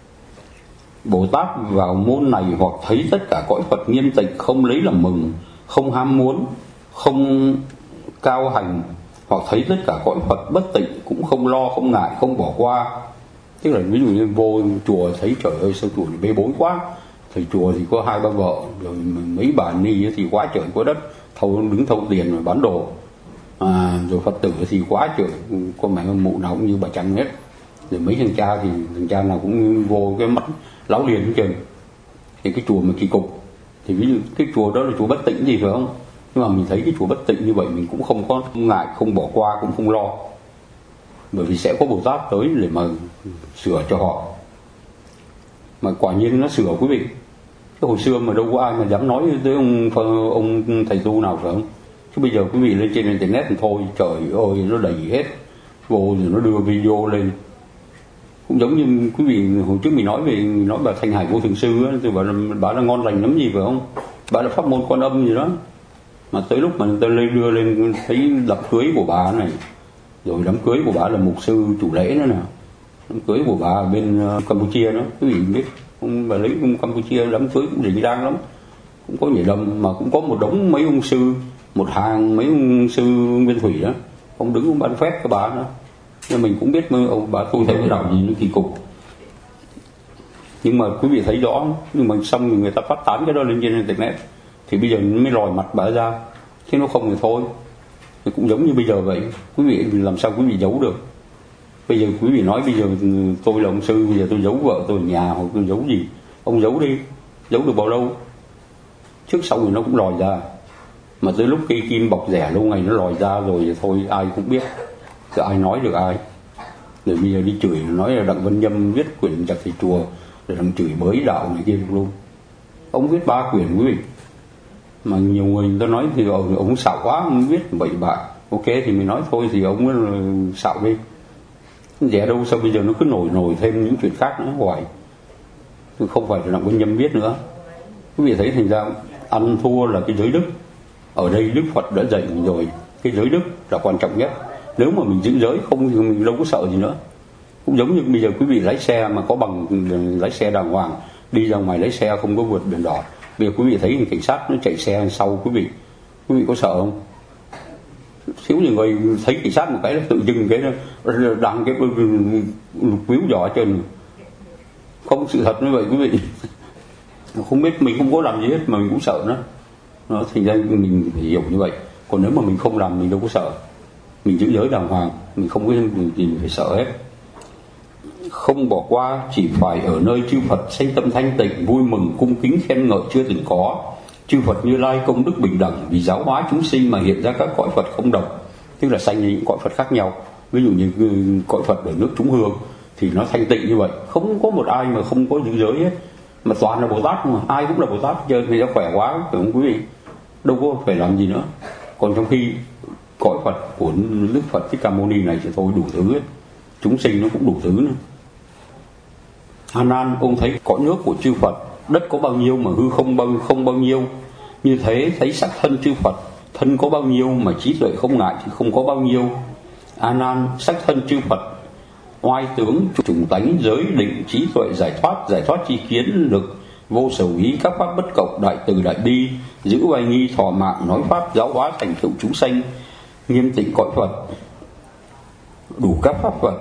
Bồ Tát vào môn này hoặc thấy tất cả cõi Phật nghiêm tịch, không lấy làm mừng, không ham muốn, không cao hành, hoặc thấy tất cả cõi Phật bất tịnh, cũng không lo, không ngại, không bỏ qua. Tức là ví dụ như vô chùa thấy trời ơi sao chùa bê bối quá, thầy chùa thì có hai ba vợ, rồi mấy bà ni thì quá trời quá đất, thâu đứng thâu tiền rồi bán đồ, à, rồi Phật tử thì quá trời, có mẹ mụ nào cũng như bà Trăng hết. Rồi mấy thằng cha thì thằng cha nào cũng vô cái mắt láo liền hết trơn. Thì cái chùa mà kỳ cục, thì ví dụ cái chùa đó là chùa bất tịnh gì phải không? Nhưng mà mình thấy cái chùa bất tịnh như vậy mình cũng không có ngại, không bỏ qua, cũng không lo, bởi vì sẽ có Bồ Tát tới để mà sửa cho họ. Mà quả nhiên nó sửa quý vị. Cái hồi xưa mà đâu có ai mà dám nói tới ông ông thầy tu nào phải không? Chứ bây giờ quý vị lên trên internet thì thôi, trời ơi nó đầy hết, vô rồi nó đưa video lên. Cũng giống như quý vị hồi trước mình nói về nói bà Thanh Hải Vô Thường Sư á, thì bà, bà là ngon lành lắm gì phải không? Bà là pháp môn Quan Âm gì đó. Mà tới lúc mà người ta lên đưa lên thấy đám cưới của bà này, rồi đám cưới của bà là mục sư chủ lễ nữa nè, đám cưới của bà ở bên uh, Campuchia đó, quý vị biết không? Bà lấy ông Campuchia đám cưới cũng rình rang lắm, cũng có nhảy đầm, mà cũng có một đống mấy ông sư, một hàng mấy ông sư Nguyên Thủy đó, ông đứng ông bán phép cho bà nữa. Nhưng mình cũng biết mà ông bà tu theo cái đạo gì nó kỳ cục. Nhưng mà quý vị thấy rõ, nhưng mà xong rồi người ta phát tán cái đó lên trên internet thì bây giờ mới lòi mặt bà ra, chứ nó không thì thôi. Thì cũng giống như bây giờ vậy, quý vị làm sao quý vị giấu được? Bây giờ quý vị nói bây giờ tôi là ông sư, bây giờ tôi giấu vợ tôi ở nhà hoặc tôi giấu gì, ông giấu đi, giấu được bao lâu? Trước sau rồi nó cũng lòi ra. Mà tới lúc cây kim bọc rẻ lâu ngày nó lòi ra rồi thì thôi ai cũng biết, thì ai nói được ai. Rồi bây giờ đi chửi nói là Đặng Văn Nhâm viết quyển Trạc Thầy Chùa, rồi thằng chửi bới đạo này kia luôn. Ông viết ba quyển quý vị, mà nhiều người, người ta nói thì ông, ông xạo quá, ông viết bậy bạ. Ok thì mình nói thôi thì ông ấy xạo đi, rẻ đâu sao bây giờ nó cứ nổi nổi thêm những chuyện khác nữa hoài. Không phải là Đặng Văn Nhâm viết nữa. Quý vị thấy thành ra ăn thua là cái giới đức. Ở đây Đức Phật đã dạy mình rồi, cái giới đức là quan trọng nhất. Nếu mà mình giữ giới không thì mình đâu có sợ gì nữa. Cũng giống như bây giờ quý vị lái xe mà có bằng lái xe đàng hoàng, đi ra ngoài lái xe không có vượt biển đỏ, bây giờ quý vị thấy cảnh sát nó chạy xe sau quý vị, quý vị có sợ không? Thiếu nhiều người thấy cảnh sát một cái là tự dưng cái đang cái lục víu giỏ trên. Không, sự thật như vậy quý vị. Không biết, mình không có làm gì hết mà mình cũng sợ nó. Nó thành ra mình phải hiểu như vậy. Còn nếu mà mình không làm mình đâu có sợ. Mình giữ giới đàng hoàng, mình không có gì mình phải sợ hết. Không bỏ qua, chỉ phải ở nơi chư Phật sanh tâm thanh tịnh, vui mừng cung kính khen ngợi chưa từng có. Chư Phật Như Lai công đức bình đẳng, vì giáo hóa chúng sinh mà hiện ra các cõi Phật không độc. Tức là sanh những cõi Phật khác nhau. Ví dụ như cõi Phật ở nước Chúng Hương thì nó thanh tịnh như vậy, không có một ai mà không có giữ giới hết, mà toàn là Bồ Tát mà, ai cũng là Bồ Tát chơi thì nó khỏe quá, phải không quý vị? Đâu có phải làm gì nữa. Còn trong khi cõi Phật của Đức Phật Thích Ca Mâu Ni này thì thôi đủ thứ hết, chúng sinh nó cũng đủ thứ nữa. A Nan, ông thấy cõi nước của chư Phật, đất có bao nhiêu mà hư không bao không bao nhiêu. Như thế thấy sắc thân chư Phật, thân có bao nhiêu mà trí tuệ không ngại thì không có bao nhiêu. A Nan, sắc thân chư Phật, oai tướng chủng tánh giới định trí tuệ giải thoát, giải thoát chi kiến lực vô sở ý các pháp bất cộng đại từ đại bi, giữ oai nghi thọ mạng nói pháp giáo hóa thành tựu chúng sanh, nghiêm tịnh cõi Phật, đủ các pháp Phật,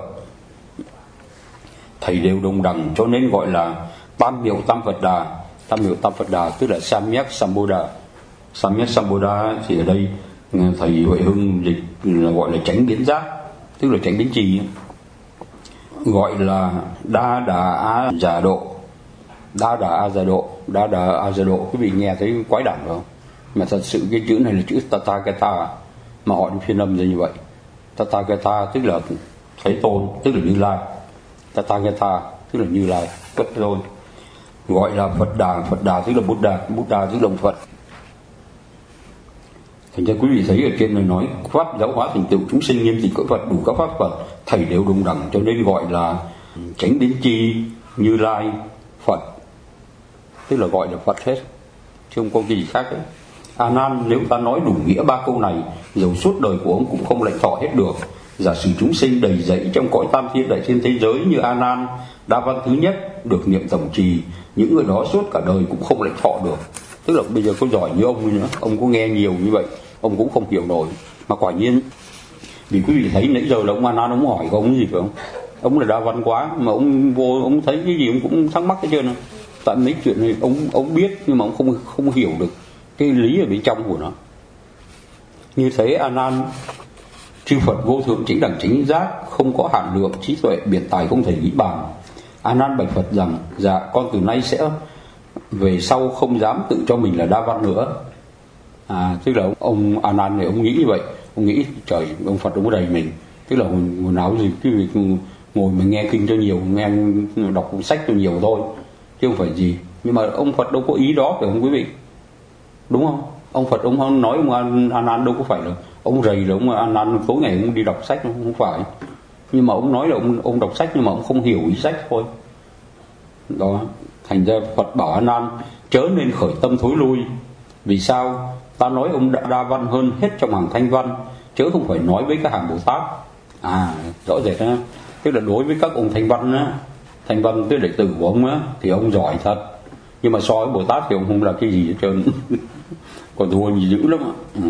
thầy đều đồng đẳng, cho nên gọi là Tam Miệu Tam Phật Đà. Tam Miệu Tam Phật Đà tức là Samyak Sambuddha. Samyak Sambuddha thì ở đây thầy Huệ Hưng dịch là gọi là chánh biến giác, tức là chánh biến trì, gọi là Đa Đà A Già Độ. Đa Đà A Già Độ, Đa Đà A Già Độ, quý vị nghe thấy quái đản không? Mà thật sự cái chữ này là chữ Tathagata, mà họ phiên âm ra như vậy. Tathagata tức là Thế Tôn, tức là Như Lai. Tathagata tức là Như Lai, Phật Tôn. Gọi là Phật Đà, Phật Đà tức là Buddha, Buddha tức là Phật. Thành ra quý vị thấy ở trên này nói pháp giáo hóa thành tựu chúng sinh nghiêm tịnh cõi Phật, đủ các pháp Phật, thầy đều đồng đẳng, cho nên gọi là chánh biến chi, Như Lai, Phật, tức là gọi là Phật hết, chứ không có cái gì khác ấy. A Nan, nếu ta nói đủ nghĩa ba câu này, dầu suốt đời của ông cũng không lãnh thọ hết được. Giả sử chúng sinh đầy dẫy trong cõi tam thiên đại thiên thế giới như A Nan, đa văn thứ nhất, được niệm tổng trì, những người đó suốt cả đời cũng không lãnh thọ được. Tức là bây giờ có giỏi như ông nữa, ông có nghe nhiều như vậy, ông cũng không hiểu nổi. Mà quả nhiên, vì quý vị thấy nãy giờ là ông A Nan ông hỏi có ông gì phải không? Ông là đa văn quá, mà ông vô ông thấy cái gì ông cũng thắc mắc hết trơn. Tại mấy chuyện này ông ông biết nhưng mà ông không không hiểu được cái lý ở bên trong của nó. Như thế A Nan, chư Phật vô thượng chính đẳng chính giác, không có hạn lượng, trí tuệ biện tài không thể nghĩ bàn. A Nan bạch Phật rằng: dạ, con từ nay sẽ về sau không dám tự cho mình là đa văn nữa. À, tức là ông, ông A Nan này ông nghĩ như vậy, ông nghĩ trời, ông Phật ông có đầy mình, tức là hồi, hồi nào gì cái việc ngồi mà nghe kinh cho nhiều, nghe đọc sách cho nhiều thôi, chứ không phải gì. Nhưng mà ông Phật đâu có ý đó phải không quý vị, đúng không? Ông Phật ông không nói ông A Nan đâu có phải là ông rầy là ông A Nan tối ngày ông đi đọc sách, không phải. Nhưng mà ông nói là ông ông đọc sách nhưng mà ông không hiểu ý sách thôi. Đó, thành ra Phật bảo A Nan chớ nên khởi tâm thối lui. Vì sao? Ta nói ông đã đa văn hơn hết trong hàng thanh văn, chớ không phải nói với các hàng Bồ Tát. À, rõ rệt ha. Tức là đối với các ông thanh văn á, thanh văn tức đệ tử của ông á, thì ông giỏi thật. Nhưng mà so với Bồ Tát thì ông không là cái gì hết trơn. Còn thua gì dữ lắm ạ. Ừ.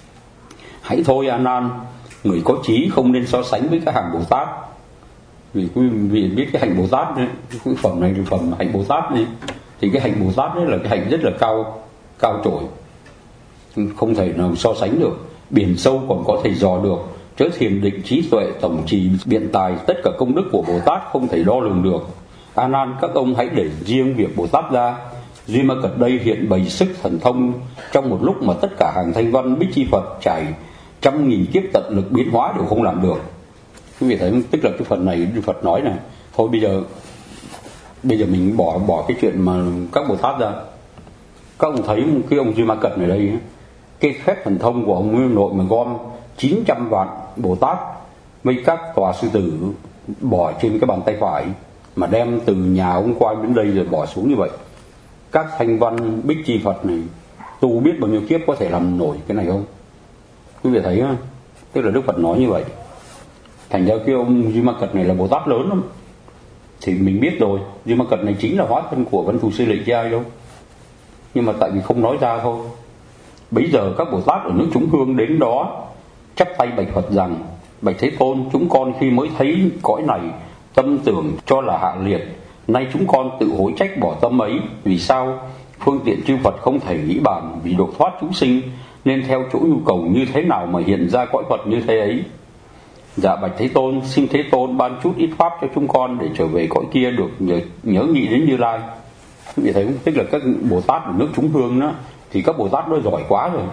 Hãy thôi A Nan, người có trí không nên so sánh với các hàng Bồ Tát. Vì quý vị biết cái hạnh Bồ Tát ấy, cái phẩm này là phẩm hạnh Bồ Tát ấy, thì cái hạnh Bồ Tát ấy là cái hạnh rất là cao cao trội, không thể nào so sánh được. Biển sâu còn có thể dò được, chớ thiền định trí tuệ tổng trì biện tài, tất cả công đức của Bồ Tát không thể đo lường được. A Nan, các ông hãy để riêng việc Bồ Tát ra. Duy Ma Cật đây hiện bày sức thần thông trong một lúc mà tất cả hàng thanh văn bích chi Phật trải trăm nghìn kiếp tận lực biến hóa đều không làm được. Quý vị thấy, tức là cái phần này Phật nói này, thôi bây giờ bây giờ mình bỏ bỏ cái chuyện mà các Bồ Tát ra. Các ông thấy cái ông Duy Ma Cật này đây, cái phép thần thông của ông Nguyên Nội mà gom chín trăm vạn Bồ Tát mấy các tòa sư tử bỏ trên cái bàn tay phải, mà đem từ nhà ông qua đến đây rồi bỏ xuống như vậy. Các thanh văn bích chi Phật này tu biết bao nhiêu kiếp có thể làm nổi cái này không? Quý vị thấy không? Tức là Đức Phật nói như vậy. Thành ra cái ông Duy Ma Cật này là Bồ Tát lớn lắm. Thì mình biết rồi, Duy Ma Cật này chính là hóa thân của Văn Thù Sư Lợi chứ ai đâu. Nhưng mà tại vì không nói ra thôi. Bấy giờ các Bồ Tát ở nước chúng hương đến đó chắp tay bạch Phật rằng: bạch Thế Tôn, chúng con khi mới thấy cõi này tâm tưởng cho là hạ liệt, nay chúng con tự hối trách bỏ tâm ấy. Vì sao? Phương tiện chư Phật không thể nghĩ bàn, vì đột thoát chúng sinh nên theo chỗ nhu cầu như thế nào mà hiện ra cõi Phật như thế ấy. Dạ bạch Thế Tôn, xin Thế Tôn ban chút ít pháp cho chúng con để trở về cõi kia được nhớ, nhớ nghĩ đến Như Lai. Quý vị thấy không? Tức là các Bồ Tát ở nước chúng hương đó, thì các Bồ Tát đó giỏi quá rồi.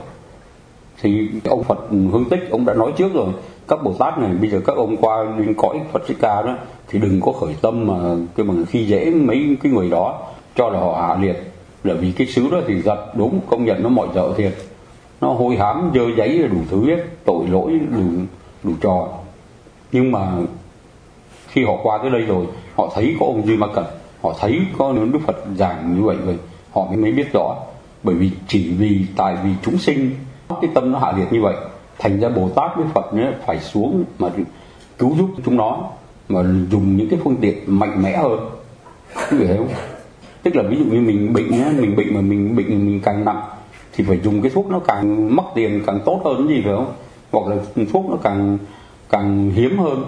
Thì ông Phật Hương Tích ông đã nói trước rồi, các Bồ Tát này bây giờ các ông qua đến cõi Phật Thích Ca đó thì đừng có khởi tâm mà cái mà khi dễ mấy cái người đó cho là họ hạ liệt. Là vì cái xứ đó thì giật đúng, công nhận nó mọi dợ thiệt, nó hôi hám dơ giấy đủ thứ hết, tội lỗi đủ đủ trò. Nhưng mà khi họ qua tới đây rồi, họ thấy có ông Duy Ma Cật, họ thấy có Đức Phật giảng như vậy rồi, họ mới biết rõ. Bởi vì chỉ vì tại vì chúng sinh cái tâm nó hạ liệt như vậy, thành ra Bồ Tát với Phật nữa phải xuống mà cứu giúp chúng nó, mà dùng những cái phương tiện mạnh mẽ hơn. Quý vị thấy không? Tức là ví dụ như mình bệnh nhá, mình bệnh mà mình bệnh mình càng nặng thì phải dùng cái thuốc nó càng mắc tiền càng tốt hơn cái gì phải không? Hoặc là thuốc nó càng càng hiếm hơn.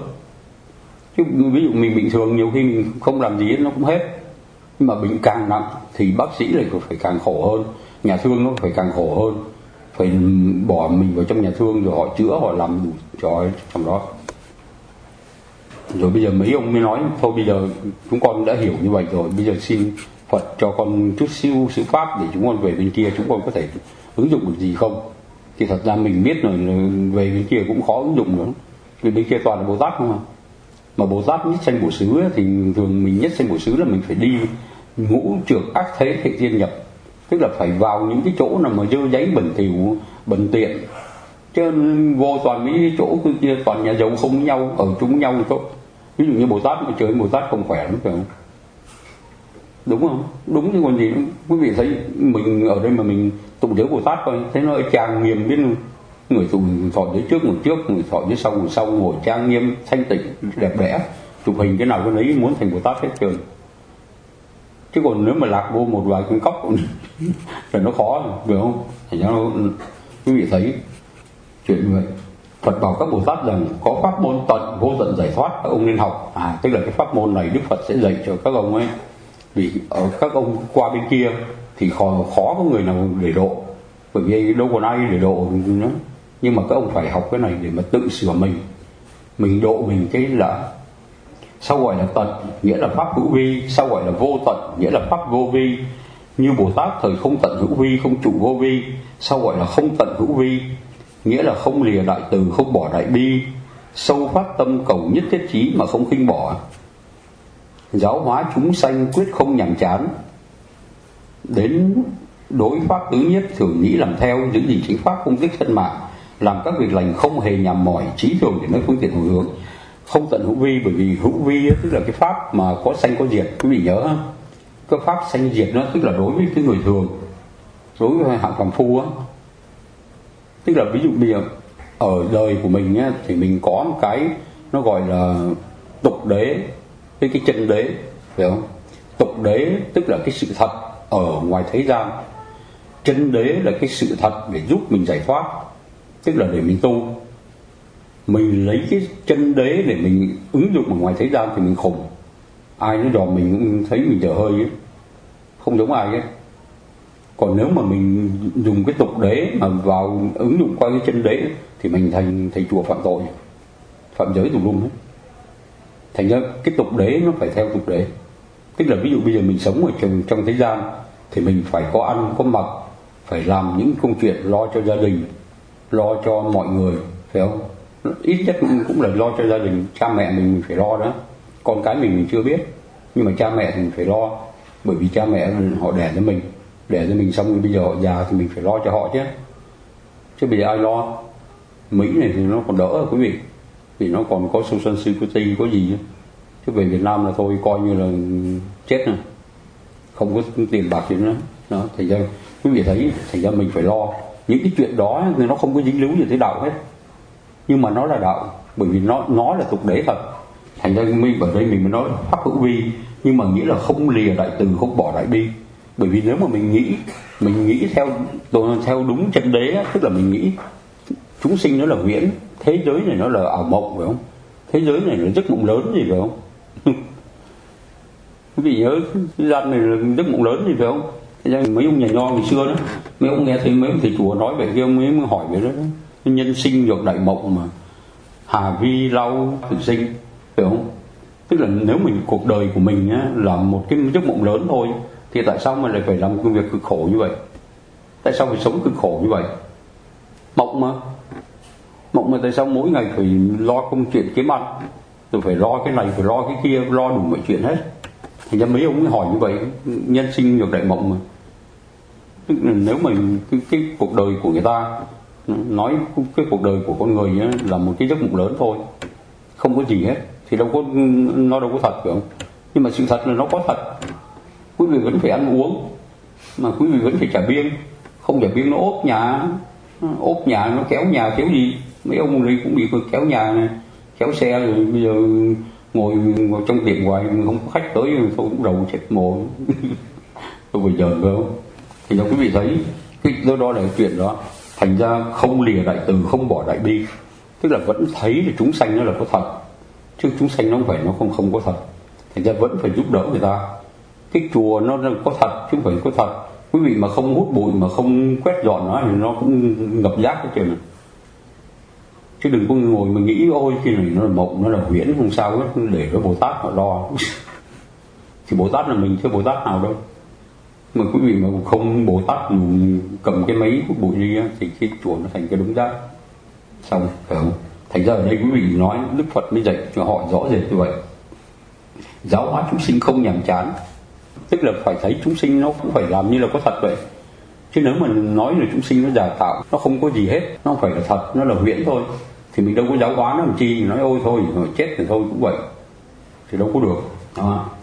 Chứ ví dụ mình bình thường nhiều khi mình không làm gì nó cũng hết. Nhưng mà bệnh càng nặng thì bác sĩ lại phải càng khổ hơn, nhà thương nó phải càng khổ hơn, phải bỏ mình vào trong nhà thương rồi họ chữa, họ làm đủ trò trong đó. Rồi bây giờ mấy ông mới nói thôi bây giờ chúng con đã hiểu như vậy rồi, bây giờ xin Phật cho con chút xíu sự pháp để chúng con về bên kia chúng con có thể ứng dụng được gì không. Thì thật ra mình biết rồi, về bên kia cũng khó ứng dụng nữa, vì bên kia toàn là Bồ Tát không à. Mà Bồ Tát nhất sanh bổ xứ thì thường mình nhất sanh bổ xứ là mình phải đi ngũ trược ác thế hệ tiên nhập, tức là phải vào những cái chỗ nào mà dơ giấy bẩn thỉu bẩn tiện, chứ vô toàn mấy chỗ kia toàn nhà giàu không với nhau, ở chung với nhau thì tốt. Ví dụ như Bồ Tát mà chơi Bồ Tát không khỏe lắm phải không? đúng không? Đúng chứ còn gì nữa. Quý vị thấy mình ở đây mà mình tụng nhớ Bồ Tát coi, thấy nó trang nghiêm biết không? Người tụng thọ dưới trước ngồi trước, người thọ dưới sau ngồi sau, ngồi trang nghiêm thanh tịnh đẹp đẽ, chụp hình cái nào cái đấy muốn thành Bồ Tát hết trơn. Chứ còn nếu mà lạc vô một vài con cốc là nó khó, phải không? Thành ra nó, quý vị thấy chuyện như vậy. Phật bảo các Bồ Tát rằng có pháp môn tận vô tận giải thoát các ông nên học. À, tức là cái pháp môn này Đức Phật sẽ dạy cho các ông ấy. Vì ở các ông qua bên kia thì khó, khó có người nào để độ, bởi vì đâu còn ai để độ nữa. Nhưng mà các ông phải học cái này để mà tự sửa mình, mình độ mình. Cái là sau gọi là tận nghĩa là pháp hữu vi, sau gọi là vô tận nghĩa là pháp vô vi. Như Bồ Tát thời không tận hữu vi, không trụ vô vi, sau gọi là không tận hữu vi, nghĩa là không lìa đại từ, không bỏ đại bi, sâu phát tâm cầu nhất thiết chí mà không khinh bỏ. Giáo hóa chúng sanh quyết không nhàm chán, đến đối pháp tứ nhất thường nghĩ làm theo, giữ gìn chính pháp không tiếc thân mạng, làm các việc lành không hề nhằm mỏi, trí thường để nơi phương tiện hồi hướng. Không tận hữu vi, bởi vì hữu vi tức là cái pháp mà có sanh có diệt. Quý vị nhớ cái pháp sanh diệt nó tức là đối với cái người thường, đối với hạng phàm phu á. Tức là ví dụ bây giờ ở đời của mình á, thì mình có một cái nó gọi là tục đế với cái chân đế, phải không? Tục đế tức là cái sự thật ở ngoài thế gian, chân đế là cái sự thật để giúp mình giải thoát, tức là để mình tu. Mình lấy cái chân đế để mình ứng dụng ở ngoài thế gian thì mình khùng. Ai nó dòm mình cũng thấy mình dở hơi ấy, không giống ai ấy. Còn nếu mà mình dùng cái tục đế mà vào ứng dụng qua cái chân đế thì mình thành thầy chùa phạm tội, phạm giới tùm lum hết. Thành ra cái tục đế nó phải theo tục đế. Tức là ví dụ bây giờ mình sống ở trong, trong thế gian thì mình phải có ăn có mặc, phải làm những công chuyện lo cho gia đình, lo cho mọi người, phải không? Ít nhất cũng là lo cho gia đình. Cha mẹ mình phải lo đó, con cái mình mình chưa biết, nhưng mà cha mẹ thì mình phải lo, bởi vì cha mẹ họ đẻ cho mình, đẻ cho mình xong rồi bây giờ họ già thì mình phải lo cho họ chứ. Chứ bây giờ ai lo? Mỹ này thì nó còn đỡ quý vị, vì nó còn có social security có gì. Chứ về Việt Nam là thôi coi như là chết rồi, không có tiền bạc gì nữa đó. Thành ra quý vị thấy, thành ra mình phải lo những cái chuyện đó, nó không có dính líu gì tới đạo hết, nhưng mà nó là đạo, bởi vì nó nó là tục đế thật. Thành ra mình ở đây mình mới nói pháp hữu vi, nhưng mà nghĩa là không lìa đại từ, không bỏ đại bi. Bởi vì nếu mà mình nghĩ mình nghĩ theo theo đúng chân đế, tức là mình nghĩ chúng sinh nó là huyễn, thế giới này nó là ảo mộng, phải không? Thế giới này là giấc mộng lớn gì, phải không? Quý vị nhớ thế gian này là giấc mộng lớn gì, phải không? Thế ra mấy ông nhà nho ngày xưa đó, mấy ông nghe thấy mấy ông thầy chùa nói về kia, ông ấy mới hỏi về đó, đó. Nhân sinh được đại mộng mà hà vi lau tử sinh, phải không? Tức là nếu mình cuộc đời của mình á, là một cái giấc mộng lớn thôi, thì tại sao mà lại phải làm công việc cực khổ như vậy? Tại sao phải sống cực khổ như vậy? Mộng mà mộng mà tại sao mỗi ngày phải lo công chuyện kiếm ăn, rồi phải lo cái này phải lo cái kia, lo đủ mọi chuyện hết. Thì ra mấy ông mới hỏi như vậy, nhân sinh được đại mộng mà. Tức là nếu mà cái, cái cuộc đời của người ta nói cái cuộc đời của con người á, là một cái giấc mộng lớn thôi, không có gì hết, thì đâu có, nó đâu có thật, phải không? Nhưng mà sự thật là nó có thật. Quý vị vẫn phải ăn uống, mà quý vị vẫn phải trả biên. Không trả biên nó ốp nhà, ốp nhà nó kéo nhà kéo gì. Mấy ông này cũng bị kéo nhà này, kéo xe, rồi bây giờ ngồi, ngồi trong tiệm hoài không có khách tới, rồi tôi cũng đầu chết mồ. Tôi bây giờ phải không? Thì cho quý vị thấy cái do đó là cái chuyện đó. Thành ra không lìa đại từ, không bỏ đại bi, tức là vẫn thấy là chúng sanh nó là có thật, chứ chúng sanh nó không phải nó không không có thật. Thành ra vẫn phải giúp đỡ người ta. Cái chùa nó có thật chứ không phải có thật. Quý vị mà không hút bụi, mà không quét dọn nó thì nó cũng ngập rác cái chuyện này. Chứ đừng có ngồi mà nghĩ ôi cái này nó là mộng, nó là huyễn, không sao hết, để cho Bồ Tát họ lo. Thì Bồ Tát là mình chứ Bồ Tát nào đâu. Mà quý vị mà không Bồ Tát cầm cái máy hút bụi đi thì cái chùa nó thành cái đống rác. Xong, phải không? Thành ra ở đây quý vị nói Đức Phật mới dạy cho họ rõ rệt như vậy. Giáo hóa chúng sinh không nhàm chán, tức là phải thấy chúng sinh nó cũng phải làm như là có thật vậy. Chứ nếu mà nói là chúng sinh nó giả tạo, nó không có gì hết, nó không phải là thật, nó là huyễn thôi, thì mình đâu có giáo hóa nó làm chi. Nói ôi thôi, chết thì thôi cũng vậy, thì đâu có được. Đó.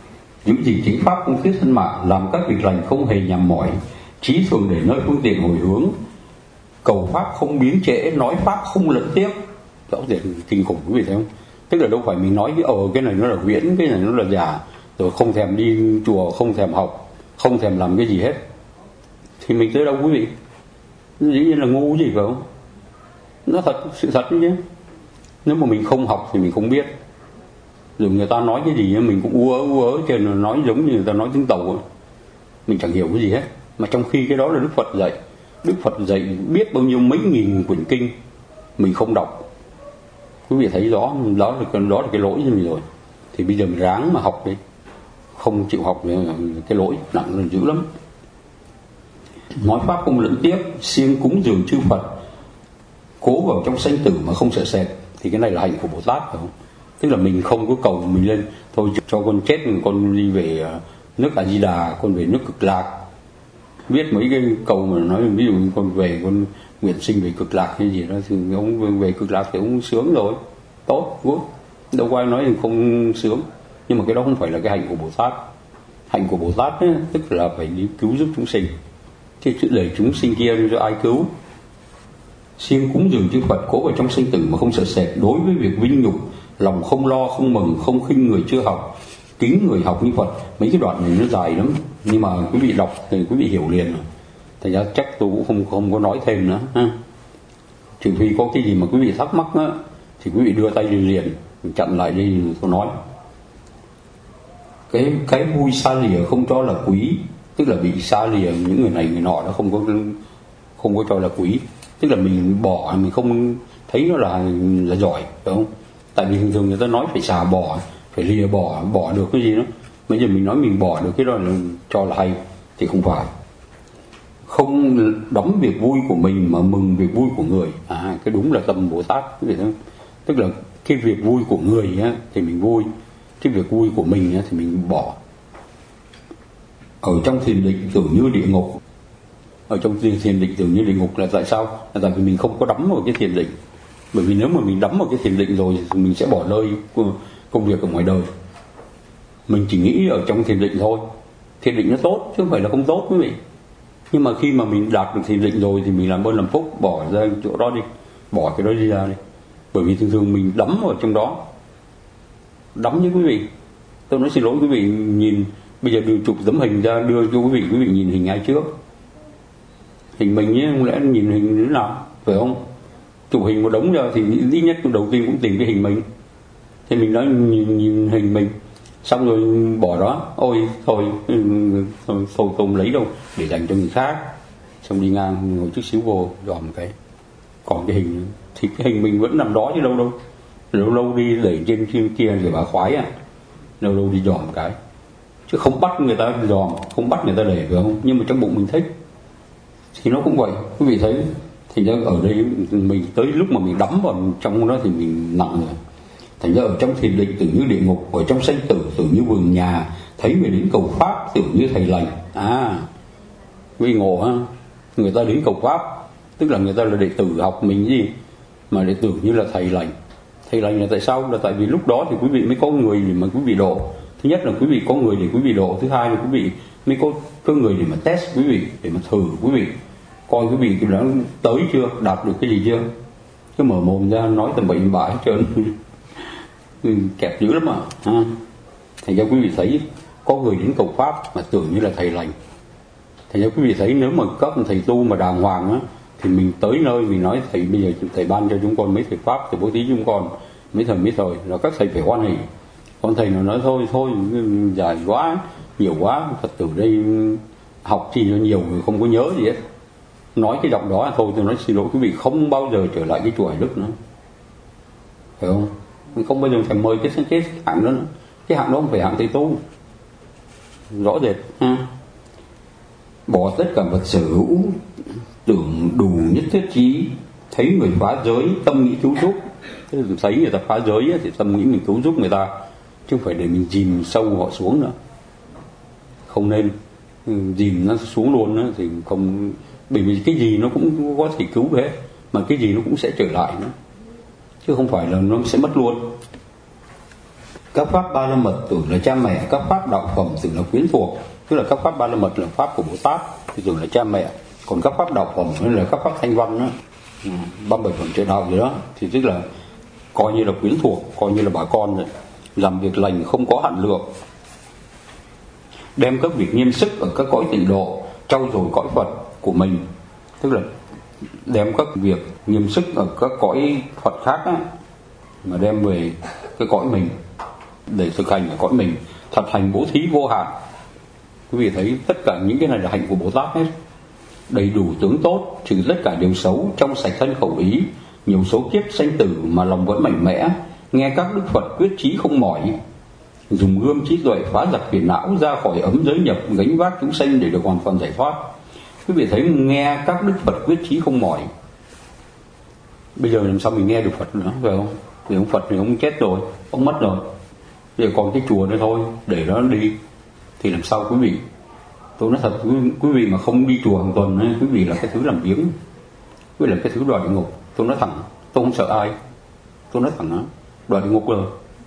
giữ gìn chính pháp không thiết thân mạng, làm các việc lành không hề nhằm mỏi, trí thường để nơi phương tiện hồi hướng, cầu pháp không biến trễ, nói pháp không lẫn tiếc. Rõ rệt kinh khủng quý vị thấy không? Tức là đâu phải mình nói cái ồ cái này nó là viễn, cái này nó là giả, rồi không thèm đi chùa, không thèm học, không thèm làm cái gì hết, thì mình tới đâu quý vị? Dĩ nhiên là ngu gì phải không? Nó thật, sự thật chứ. Nếu mà mình không học thì mình không biết. Rồi người ta nói cái gì mình cũng ú ớ ú ớ trên, là nói giống như người ta nói tiếng Tàu ấy. Mình chẳng hiểu cái gì hết. Mà trong khi cái đó là Đức Phật dạy. Đức Phật dạy biết bao nhiêu mấy nghìn quyển kinh, mình không đọc. Quý vị thấy rõ, đó là, đó là cái lỗi cho mình rồi. Thì bây giờ mình ráng mà học đi. Không chịu học thì cái lỗi nặng là dữ lắm. Nói pháp không lẫn tiếc, siêng cúng dường chư Phật, cố vào trong sanh tử mà không sợ sệt. Thì cái này là hạnh của Bồ Tát phải không? Tức là mình không có cầu mình lên thôi cho con chết, con đi về nước A Di Đà, con về nước Cực Lạc. Biết mấy cái câu mà nói ví dụ con về con nguyện sinh về Cực Lạc hay gì đó, thì ông về Cực Lạc thì ông sướng rồi, tốt, good. Đâu có ai nói thì không sướng. Nhưng mà cái đó không phải là cái hạnh của Bồ Tát. Hạnh của Bồ Tát ấy, tức là phải đi cứu giúp chúng sinh. Cái chữ đời chúng sinh kia cho ai cứu? Siêng cúng dường chư Phật, cố vào trong sinh tử mà không sợ sệt. Đối với việc vinh nhục, lòng không lo, không mừng, không khinh người chưa học, kính người học như Phật. Mấy cái đoạn này nó dài lắm, nhưng mà quý vị đọc thì quý vị hiểu liền rồi. Thành ra chắc tôi cũng không không có nói thêm nữa ha. Trừ phi có cái gì mà quý vị thắc mắc á, thì quý vị đưa tay đi liền, chặn lại đi tôi nói. Cái cái vui xa lìa không cho là quý, tức là bị xa lìa những người này người nọ nó không có không có cho là quý. Tức là mình bỏ, mình không thấy nó là là giỏi, phải không? Tại vì thường thường người ta nói phải xả bỏ, phải lìa bỏ, bỏ được cái gì đó. Bây giờ mình nói mình bỏ được cái đó là cho là hay, thì không phải. Không đắm việc vui của mình mà mừng việc vui của người. À, cái đúng là tâm Bồ Tát. Tức là cái việc vui của người á, thì mình vui, cái việc vui của mình á, thì mình bỏ. Ở trong thiền định tưởng như địa ngục. Ở trong thiền định tưởng như địa ngục là tại sao? Là tại vì mình không có đắm vào cái thiền định. Bởi vì nếu mà mình đắm vào cái thiền định rồi thì mình sẽ bỏ lơi công việc ở ngoài đời. Mình chỉ nghĩ ở trong thiền định thôi. Thiền định nó tốt chứ không phải là không tốt quý vị. Nhưng mà khi mà mình đạt được thiền định rồi thì mình làm ơn làm phúc, bỏ ra chỗ đó đi, bỏ cái đó đi ra đi. Bởi vì thường thường mình đắm vào trong đó. Đắm như quý vị. Tôi nói xin lỗi quý vị, nhìn bây giờ đưa chụp tấm hình ra đưa cho quý vị, quý vị nhìn hình ai trước? Hình mình nhé, không lẽ nhìn hình thế nào, phải không? Chụp hình một đống ra thì ít nhất đầu tiên cũng tìm cái hình mình. Thì mình nói nhìn, nhìn hình mình, xong rồi bỏ đó, ôi thôi, thôi, thôi không lấy đâu, để dành cho người khác. Xong đi ngang ngồi chút xíu vô dòm cái, còn cái hình thì cái hình mình vẫn nằm đó chứ đâu đâu. Lâu lâu đi đẩy trên trên kia rồi bà khoái à, lâu lâu đi dòm cái, chứ không bắt người ta dòm, không bắt người ta để, phải không? Nhưng mà trong bụng mình thích thì nó cũng vậy, quý vị thấy. Thì ra ở đây mình tới lúc mà mình đắm vào trong đó thì mình nặng rồi. Thành ra ở trong thiền định tưởng như địa ngục, ở trong sanh tử tưởng như vườn nhà, thấy người đến cầu pháp tưởng như thầy lành. À, quý vị ngộ ha, người ta đến cầu pháp tức là người ta là đệ tử học mình gì mà đệ tử như là thầy lành. Thầy lành là tại sao? Là tại vì lúc đó thì quý vị mới có người để mà quý vị độ. Thứ nhất là quý vị có người để quý vị độ, thứ hai là quý vị mới có có người để mà test quý vị, để mà thử quý vị, coi quý vị đã tới chưa, đạt được cái gì chưa. Cứ mở mồm ra nói tầm bậy bạ hết trơn kẹp dữ lắm mà ha. Thành ra quý vị thấy có người đến cầu pháp mà tưởng như là thầy lành. Thành ra quý vị thấy nếu mà các thầy tu mà đàng hoàng á, thì mình tới nơi mình nói thầy bây giờ thầy ban cho chúng con mấy thầy pháp, thầy bố thí chúng con mấy thời mấy thời là các thầy phải hoan hỉ. Còn thầy nào nói thôi thôi dài quá, nhiều quá, Phật tử đây học thì nhiều người không có nhớ gì hết, nói cái giọng đó thôi. Tôi nói xin lỗi quý vị, không bao giờ trở lại cái chùa Hải Đức nữa, phải không? Mình không bao giờ phải mời cái cái hạng đó nữa. Cái hạng đó không phải hạng thầy tu, rõ rệt ha. Bỏ tất cả vật sở hữu, tưởng đủ nhất thiết chí, thấy người phá giới tâm nghĩ cứu giúp. Thế là thấy người ta phá giới thì tâm nghĩ mình cứu giúp người ta, chứ không phải để mình dìm sâu họ xuống nữa. Không nên dìm nó xuống luôn nữa thì không, bởi vì cái gì nó cũng có thể cứu hết, mà cái gì nó cũng sẽ trở lại nữa, chứ không phải là nó sẽ mất luôn. Các pháp ba la mật tưởng là cha mẹ, các pháp đạo phẩm tưởng là quyến thuộc. Tức là các pháp ba la mật là pháp của Bồ Tát thì tưởng là cha mẹ, còn các pháp đạo phẩm hay là các pháp thanh văn đó, ba bảy phẩm trợ đạo gì đó thì tức là coi như là quyến thuộc, coi như là bà con rồi, làm việc lành không có hạn lượng, đem các việc nghiêm sức ở các cõi tịnh độ trau dồi cõi Phật của mình. Tức là đem các việc nghiêm sức ở các cõi Phật khác á, mà đem về cái cõi mình để thực hành ở cõi mình, thật hành bố thí vô hạn. Quý vị thấy tất cả những cái này là hạnh của Bồ Tát hết, đầy đủ tướng tốt, trừ tất cả điều xấu, trong sạch thân khẩu ý, nhiều số kiếp sanh tử mà lòng vẫn mạnh mẽ, nghe các đức Phật quyết chí không mỏi, dùng gươm trí tuệ phá giặc phiền não, ra khỏi ấm giới nhập, gánh vác chúng sanh để được hoàn toàn giải thoát. Quý vị thấy nghe các đức Phật quyết chí không mỏi. Bây giờ làm sao mình nghe được Phật nữa, phải không? Vì ông Phật thì ông chết rồi, ông mất rồi, bây giờ còn cái chùa nữa thôi, để nó đi thì làm sao quý vị? Tôi nói thật, quý, quý vị mà không đi chùa hàng tuần ấy, quý vị là cái thứ làm biếng, quý vị là cái thứ đọa địa ngục. Tôi nói thẳng, tôi không sợ ai, tôi nói thẳng đó, đọa địa ngục rồi.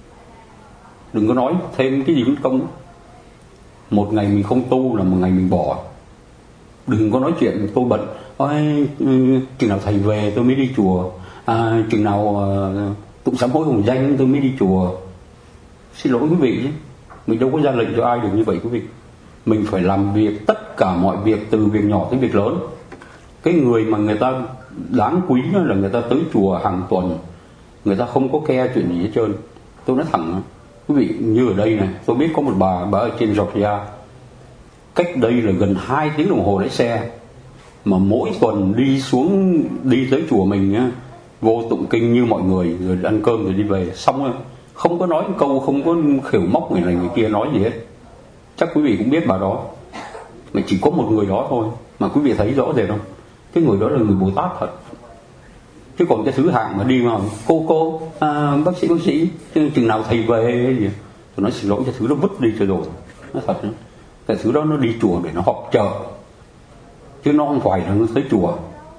Đừng có nói thêm cái gì mất công. Một ngày mình không tu là một ngày mình bỏ. Đừng có nói chuyện tôi bận, ôi chừng nào thầy về tôi mới đi chùa, à, chừng nào uh, tụng sám hối hồng danh tôi mới đi chùa. Xin lỗi quý vị chứ, mình đâu có ra lệnh cho ai được như vậy quý vị. Mình phải làm việc, tất cả mọi việc, từ việc nhỏ tới việc lớn. Cái người mà người ta đáng quý là người ta tới chùa hàng tuần, người ta không có ke chuyện gì hết trơn. Tôi nói thẳng quý vị, như ở đây này, tôi biết có một bà bà ở trên Georgia, cách đây là gần hai tiếng đồng hồ lái xe, mà mỗi tuần đi xuống, đi tới chùa mình á, vô tụng kinh như mọi người, rồi ăn cơm rồi đi về, xong rồi không có nói câu, không có khều móc người này người kia nói gì hết. Chắc quý vị cũng biết bà đó, mà chỉ có một người đó thôi, mà quý vị thấy rõ rệt không? Cái người đó là người Bồ Tát thật. Chứ còn cái thứ hạng mà đi mà cô cô à, bác sĩ bác sĩ chừng nào thầy về gì, tôi nói xin lỗi, cái thứ đó vứt đi cho rồi. Nó thật nữa. Cái thứ đó nó đi chùa để nó họp chợ, chứ nó không phải là nó tới chùa.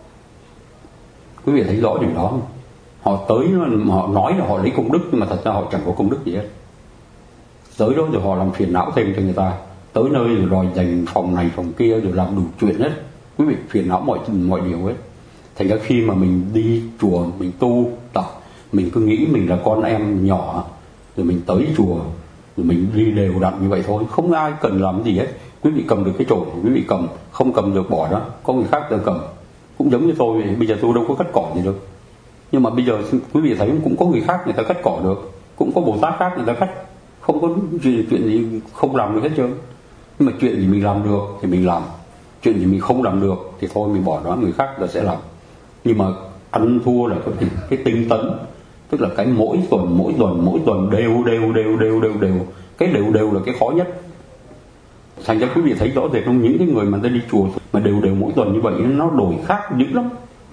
Quý vị thấy rõ điều đó không? Họ tới, họ nói là họ lấy công đức, nhưng mà thật ra họ chẳng có công đức gì hết. Tới đó rồi họ làm phiền não thêm cho người ta, tới nơi rồi đòi dành phòng này phòng kia, rồi làm đủ chuyện hết. Quý vị phiền não mọi mọi điều hết. Thành ra khi mà mình đi chùa, mình tu tập, mình cứ nghĩ mình là con em nhỏ, rồi mình tới chùa, rồi mình đi đều đặn như vậy thôi, không ai cần làm gì hết. Quý vị cầm được cái chổi, quý vị cầm, không cầm được bỏ đó, có người khác tự cầm. Cũng giống như tôi, bây giờ tôi đâu có cắt cỏ gì được, nhưng mà bây giờ quý vị thấy cũng có người khác người ta cắt cỏ được, cũng có Bồ Tát khác người ta cắt, không có chuyện, chuyện gì không làm được hết trơn. Nhưng mà chuyện gì mình làm được thì mình làm, chuyện gì mình không làm được thì thôi mình bỏ đó, người khác là sẽ làm. Nhưng mà ăn thua là cái, cái tinh tấn, tức là cái mỗi tuần mỗi tuần mỗi tuần đều đều đều đều đều đều cái đều đều là cái khó nhất. Thành ra quý vị thấy rõ rệt không, những cái người mà ta đi chùa mà đều đều mỗi tuần như vậy nó đổi khác dữ lắm.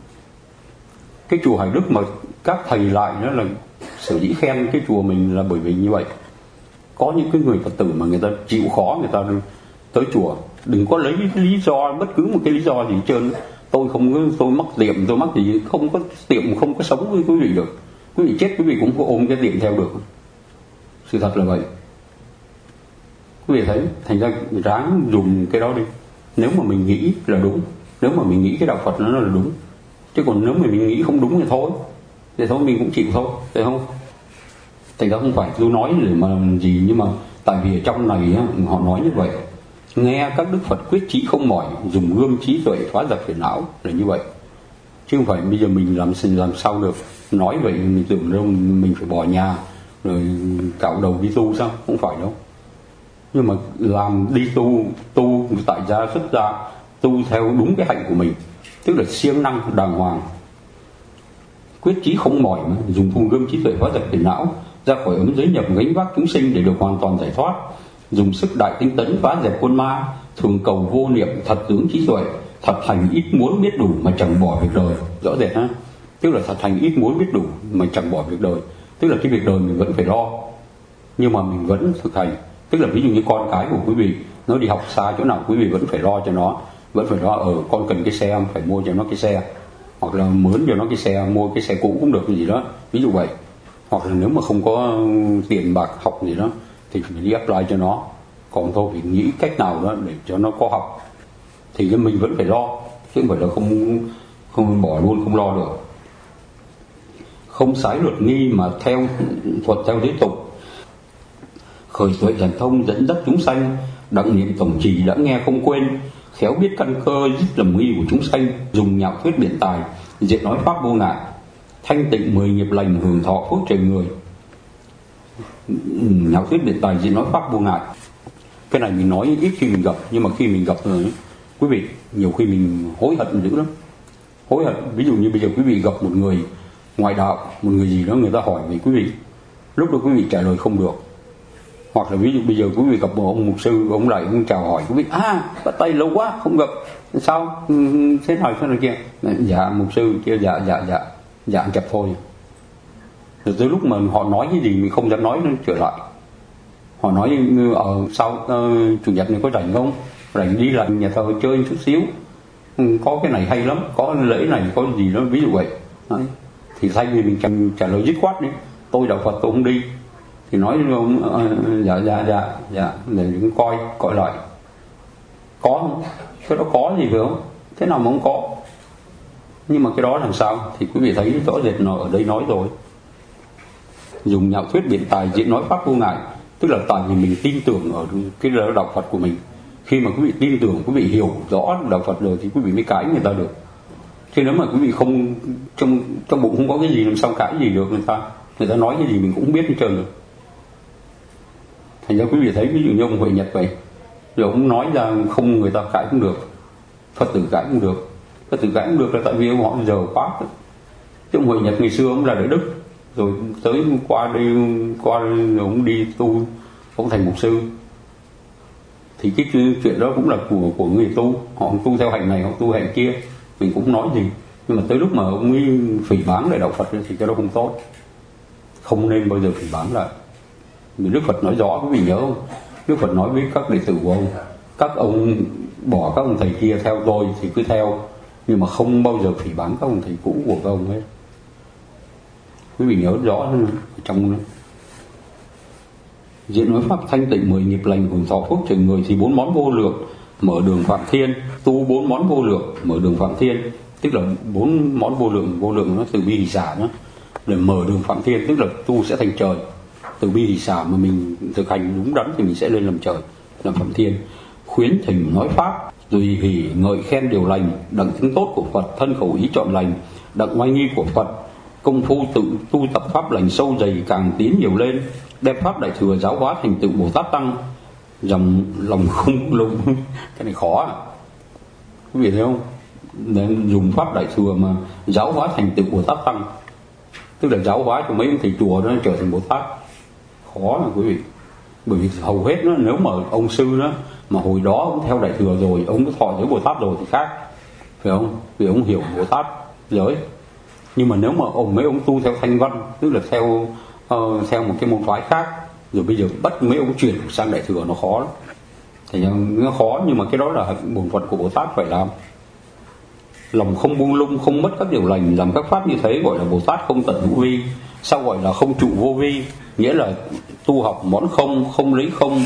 Cái chùa Hải Đức mà các thầy lại đó là sở dĩ khen cái chùa mình là bởi vì như vậy. Có những cái người Phật tử mà người ta chịu khó, người ta tới chùa, đừng có lấy lý do bất cứ một cái lý do gì hết trơn. Tôi không có, tôi mắc tiệm, tôi mắc gì, không có tiệm không có sống với quý vị được. Quý vị chết quý vị cũng có ôm cái tiệm theo được. Sự thật là vậy. Quý vị thấy, thành ra ráng dùng cái đó đi. Nếu mà mình nghĩ là đúng, nếu mà mình nghĩ cái đạo Phật nó là đúng, chứ còn nếu mà mình nghĩ không đúng thì thôi, thì thôi mình cũng chịu thôi, thấy không? Thành ra không phải tôi nói để mà gì, nhưng mà tại vì ở trong này á, họ nói như vậy. Nghe các đức Phật quyết chí không mỏi, dùng gươm trí tuệ phá giặc phiền não là như vậy. Chứ không phải bây giờ mình làm làm sao được nói vậy, mình tưởng đâu mình phải bỏ nhà rồi cạo đầu đi tu sao? Không phải đâu. Nhưng mà làm đi tu, tu tại gia xuất gia, tu theo đúng cái hạnh của mình, tức là siêng năng đàng hoàng, quyết chí không mỏi, mà dùng phùng gươm trí tuệ phá giặc phiền não, ra khỏi ấm giới nhập, gánh vác chúng sinh để được hoàn toàn giải thoát, dùng sức đại tinh tấn phá dẹp quân ma, thường cầu vô niệm, thật tướng trí tuệ, thật hành ít muốn biết đủ mà chẳng bỏ việc đời. Rõ rệt ha, tức là thật hành ít muốn biết đủ mà chẳng bỏ việc đời, tức là cái việc đời mình vẫn phải lo, nhưng mà mình vẫn thực hành. Tức là ví dụ như con cái của quý vị nó đi học xa chỗ nào, quý vị vẫn phải lo cho nó, vẫn phải lo ở con cần cái xe phải mua cho nó cái xe, hoặc là mướn cho nó cái xe, mua cái xe cũ cũng được gì đó, ví dụ vậy. hoặc là nếu mà không có tiền bạc học gì đó thì mình đi apply cho nó. Còn thôi phải nghĩ cách nào đó để cho nó có học thì mình vẫn phải lo, chứ không phải là không không bỏ luôn không lo được. Không sái luật nghi mà theo thuật theo thế tục, khởi tuệ thần thông dẫn dắt chúng sanh, đặng niệm tổng trì đã nghe không quên, khéo biết căn cơ dứt lầm nghi của chúng sanh, dùng nhạo thuyết biện tài diện nói pháp vô ngại, thanh tịnh mười nghiệp lành hưởng thọ phước trời người. Nhạo thuyết biện tài diện nói pháp vô ngại, cái này mình nói ít khi mình gặp, nhưng mà khi mình gặp rồi quý vị, nhiều khi mình hối hận dữ lắm, hối hận. Ví dụ như bây giờ quý vị gặp một người ngoại đạo, một người gì đó, người ta hỏi về quý vị, lúc đó quý vị trả lời không được. Hoặc là ví dụ bây giờ quý vị gặp một ông mục sư, ông lại ông chào hỏi quý vị, à bắt tay lâu quá không gặp, sao thế nào thế này kia, dạ mục sư kia, dạ dạ dạ dạ chập thôi. Rồi tới lúc mà họ nói cái gì mình không dám nói nó trở lại. Họ nói ở uh, sau uh, chủ nhật này có rảnh không, rảnh đi lại nhà thờ chơi chút xíu, có cái này hay lắm, có lễ này có gì đó, ví dụ vậy. Đấy. Thì thay vì mình trả, trả lời dứt khoát đi, tôi đạo Phật tôi không đi, thì nói với ông uh, dạ dạ dạ dạ để đừng coi coi lại có không, cái đó có gì phải không, thế nào mà không có. Nhưng mà cái đó làm sao thì quý vị thấy rõ rệt nó ở đây nói rồi, dùng nhạo thuyết biện tài diễn nói pháp vô ngại, tức là tại vì mình tin tưởng ở cái đạo Phật của mình. Khi mà quý vị tin tưởng, quý vị hiểu rõ đạo Phật rồi thì quý vị mới cãi người ta được. Chứ nếu mà quý vị không trong trong bụng không có cái gì làm sao cãi gì được người ta, người ta nói cái gì mình cũng không biết hết trơn được. Thành ra quý vị thấy ví dụ như ông Huệ Nhật vậy, rồi ông nói ra không, người ta cãi cũng được, Phật tử cãi cũng được. Phật tử cãi cũng được là tại vì ông họ giờ quá. Chứ ông Huệ Nhật ngày xưa ông là Đại Đức, rồi tới qua đây qua đây, rồi ông đi tu, ông thành mục sư. Thì cái chuyện đó cũng là của của người tu, họ tu theo hạnh này, họ tu hạnh kia, mình cũng không nói gì. Nhưng mà tới lúc mà ông ấy phỉ báng lại đạo Phật thì cái đó không tốt, không nên bao giờ phỉ báng lại. Vì Đức Phật nói rõ, quý vị nhớ không? Đức Phật nói với các đệ tử của ông, các ông bỏ các ông thầy kia theo tôi thì cứ theo, nhưng mà không bao giờ phỉ báng các ông thầy cũ của các ông ấy. Quý vị nhớ rõ ở trong đó. Diễn nói pháp thanh tịnh mười nghiệp lành hưởng thọ phước trời người thì bốn món vô lượng mở đường phạm thiên, tu bốn món vô lượng mở đường phạm thiên, tức là bốn món vô lượng, vô lượng nó từ bi hỷ xả đó, để mở đường phạm thiên, tức là tu sẽ thành trời. Từ bi hỷ xả mà mình thực hành đúng đắn thì mình sẽ lên làm trời, làm phạm thiên. Khuyến thỉnh nói pháp, tùy hỷ ngợi khen điều lành, đặng tính tốt của Phật, thân khẩu ý chọn lành, đặng oai nghi của Phật, công phu tự tu tập pháp lành sâu dày càng tiến nhiều lên, đem pháp đại thừa giáo hóa thành tựu Bồ Tát tăng, dòng lòng không lung. Cái này khó à, quý vị thấy không? Nên dùng pháp đại thừa mà giáo hóa thành tựu Bồ Tát tăng, tức là giáo hóa cho mấy ông thầy chùa đó trở thành Bồ Tát, khó mà quý vị. Bởi vì hầu hết đó, nếu mà ông sư đó mà hồi đó ông theo đại thừa rồi, ông có thọ giới Bồ Tát rồi thì khác, phải không? Vì ông hiểu Bồ Tát giới. Nhưng mà nếu mà ông mấy ông tu theo thanh văn, tức là theo uh, theo một cái môn phái khác, rồi bây giờ bắt mấy ông chuyển sang đại thừa nó khó lắm. Thì nó khó, nhưng mà cái đó là bổn phận của Bồ Tát phải làm. Lòng không buông lung, không mất các điều lành, làm các pháp như thế gọi là Bồ Tát không tận hữu vi. Sao gọi là không trụ vô vi? Nghĩa là tu học món không, không lấy không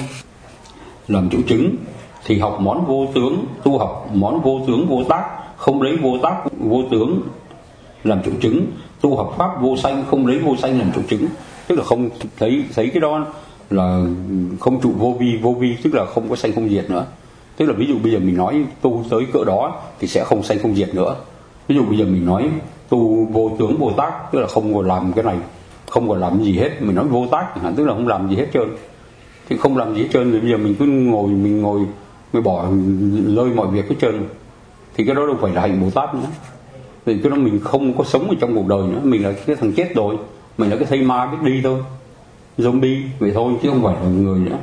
làm chỗ chứng, thì học món vô tướng, tu học món vô tướng vô tác, không lấy vô tác vô tướng làm chỗ chứng, tu học pháp vô sanh, không lấy vô sanh làm chỗ chứng. Tức là không thấy thấy cái đó là không trụ vô vi, vô vi tức là không có sanh không diệt nữa. Tức là ví dụ bây giờ mình nói tu tới cỡ đó thì sẽ không sanh không diệt nữa. Ví dụ bây giờ mình nói tu vô tướng vô tác, tức là không còn làm cái này, không còn làm gì hết. Mình nói vô tác tức là không làm gì hết trơn. Thì không làm gì hết trơn thì bây giờ mình cứ ngồi, mình ngồi mình bỏ lơi mọi việc hết trơn, thì cái đó đâu phải là hành Bồ Tát nữa. Vì cái đó mình không có sống ở trong cuộc đời nữa, mình là cái thằng chết rồi, mình là cái thây ma biết đi thôi, zombie vậy thôi, chứ không phải là người nữa.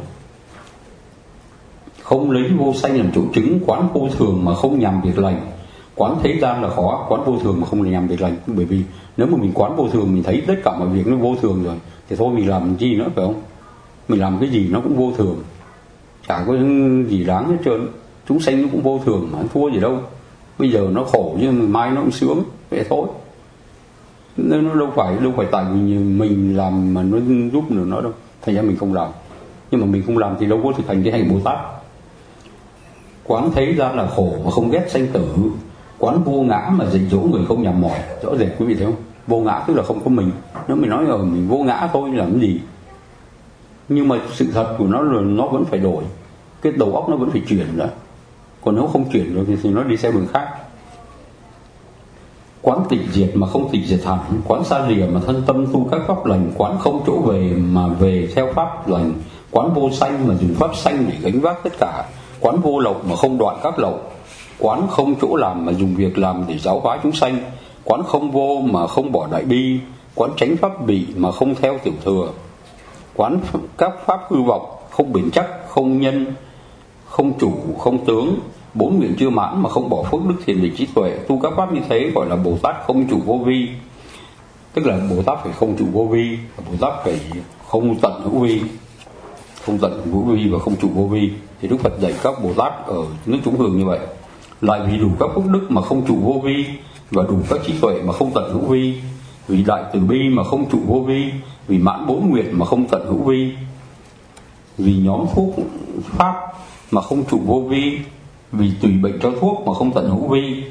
Không lấy vô sanh làm chỗ chứng, quán vô thường mà không nhằm việc lành. Quán thế gian là khó, quán vô thường mà không nhằm việc lành. Bởi vì nếu mà mình quán vô thường, mình thấy tất cả mọi việc nó vô thường rồi, thì thôi mình làm gì nữa, phải không? Mình làm cái gì nó cũng vô thường, chả có gì đáng hết trơn. Chúng sanh nó cũng vô thường mà, thua gì đâu. Bây giờ nó khổ nhưng mai nó cũng sướng, vậy thôi. nó đâu phải đâu phải tại vì mình làm mà nó giúp được nó đâu, thành ra mình không làm. Nhưng mà mình không làm thì đâu có thực hành cái hành Bồ Tát. Quán thấy ra là khổ mà không ghét sanh tử, quán vô ngã mà dạy dỗ người không nhằm mỏi. Rõ rệt quý vị thấy không? Vô ngã tức là không có mình. Nếu mình nói là mình vô ngã thôi làm cái gì? Nhưng mà sự thật của nó là nó vẫn phải đổi, cái đầu óc nó vẫn phải chuyển nữa. Còn nếu không chuyển được thì nó đi theo đường khác. Quán tịch diệt mà không tịch diệt hẳn, quán xa lìa mà thân tâm tu các pháp lành, quán không chỗ về mà về theo pháp lành, quán vô sanh mà dùng pháp sanh để gánh vác tất cả, quán vô lậu mà không đoạn các lậu, quán không chỗ làm mà dùng việc làm để giáo hóa chúng sanh, quán không vô mà không bỏ đại bi, quán tránh pháp bị mà không theo tiểu thừa, quán các pháp hư vọng, không bền chắc, không nhân, không chủ, không tướng, bốn nguyện chưa mãn mà không bỏ phước đức thiền định trí tuệ. Tu các pháp như thế gọi là Bồ Tát không chủ vô vi. Tức là Bồ Tát phải không chủ vô vi, Bồ Tát phải không tận hữu vi, không tận hữu vi và không chủ vô vi. Thì Đức Phật dạy các Bồ Tát ở nước chúng hương như vậy. Lại vì đủ các phước đức mà không chủ vô vi, và đủ các trí tuệ mà không tận hữu vi, vì đại từ bi mà không chủ vô vi, vì mãn bốn nguyện mà không tận hữu vi, vì nhóm thuốc pháp mà không chủ vô vi, vì tùy bệnh cho thuốc mà không tận hữu vi,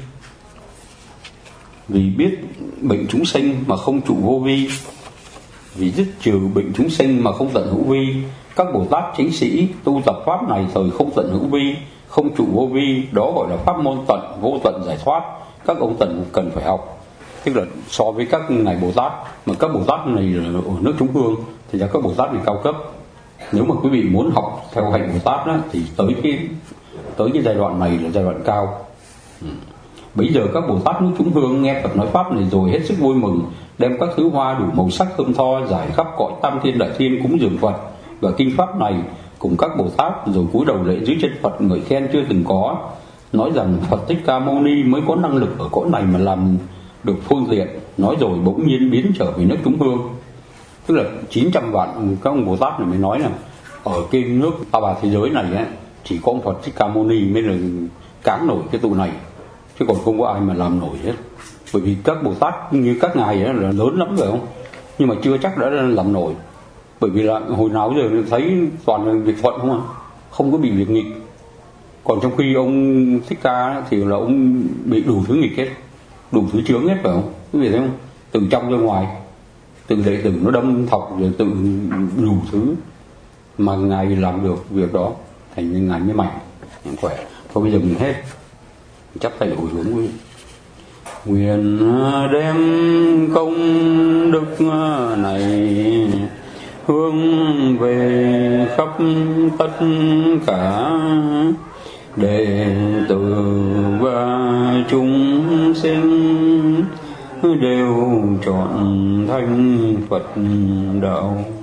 vì biết bệnh chúng sinh mà không chủ vô vi, vì dứt trừ bệnh chúng sinh mà không tận hữu vi. Các Bồ Tát chính sĩ tu tập pháp này thời không tận hữu vi, không chủ vô vi, đó gọi là pháp môn tận vô tận giải thoát. Các ông tận cần phải học. Tức là so với các ngài Bồ Tát, mà các Bồ Tát này ở nước chúng hương thì là các Bồ Tát này cao cấp. Nếu mà quý vị muốn học theo hành Bồ Tát đó, thì tới cái tới cái giai đoạn này là giai đoạn cao. Ừ. Bây giờ các Bồ Tát nước chúng hương nghe Phật nói pháp này rồi hết sức vui mừng, đem các thứ hoa đủ màu sắc thơm tho giải khắp cõi tam thiên đại thiên cúng dường Phật và kinh pháp này cùng các Bồ Tát, rồi cúi đầu lễ dưới chân Phật ngợi khen chưa từng có, nói rằng Phật Thích Ca Mâu Ni mới có năng lực ở cõi này mà làm được phương tiện. Nói rồi bỗng nhiên biến trở về nước chúng hương. Tức là chín trăm vạn các ông Bồ Tát này mới nói là ở cái nước A Bà thế giới này ấy, chỉ có ông Phật Thích Ca Mâu Ni mới là cáng nổi cái tụ này, chứ còn không có ai mà làm nổi hết. Bởi vì các Bồ Tát như các ngài ấy là lớn lắm rồi không, nhưng mà chưa chắc đã làm nổi. Bởi vì là hồi nào giờ thấy toàn là việc thuận không à, không có bị việc nghịch. Còn trong khi ông Thích Ca thì là ông bị đủ thứ nghịch hết, đủ thứ chướng hết, phải không? Quý vị thấy không? Từ trong ra ngoài, từ đệ tử nó đâm thọc rồi từ đủ thứ, mà ngài làm được việc đó, thành như ngài mới mạnh, mạnh khỏe. Thôi bây giờ mình hết, chắc tay đổi hướng quý vị. Nguyện đem công đức này hướng về khắp tất cả đệ tử và chúng sinh đều chọn thanh Phật đạo.